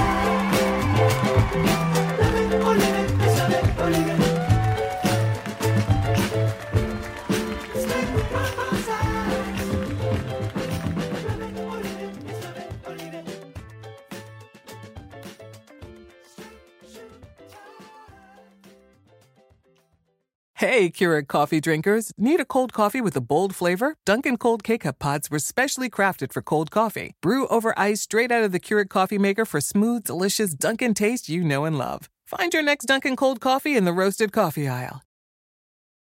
Hey, Keurig coffee drinkers. Need a cold coffee with a bold flavor? Dunkin' Cold K-Cup pods were specially crafted for cold coffee. Brew over ice straight out of the Keurig coffee maker for smooth, delicious Dunkin' taste you know and love. Find your next Dunkin' Cold coffee in the roasted coffee aisle.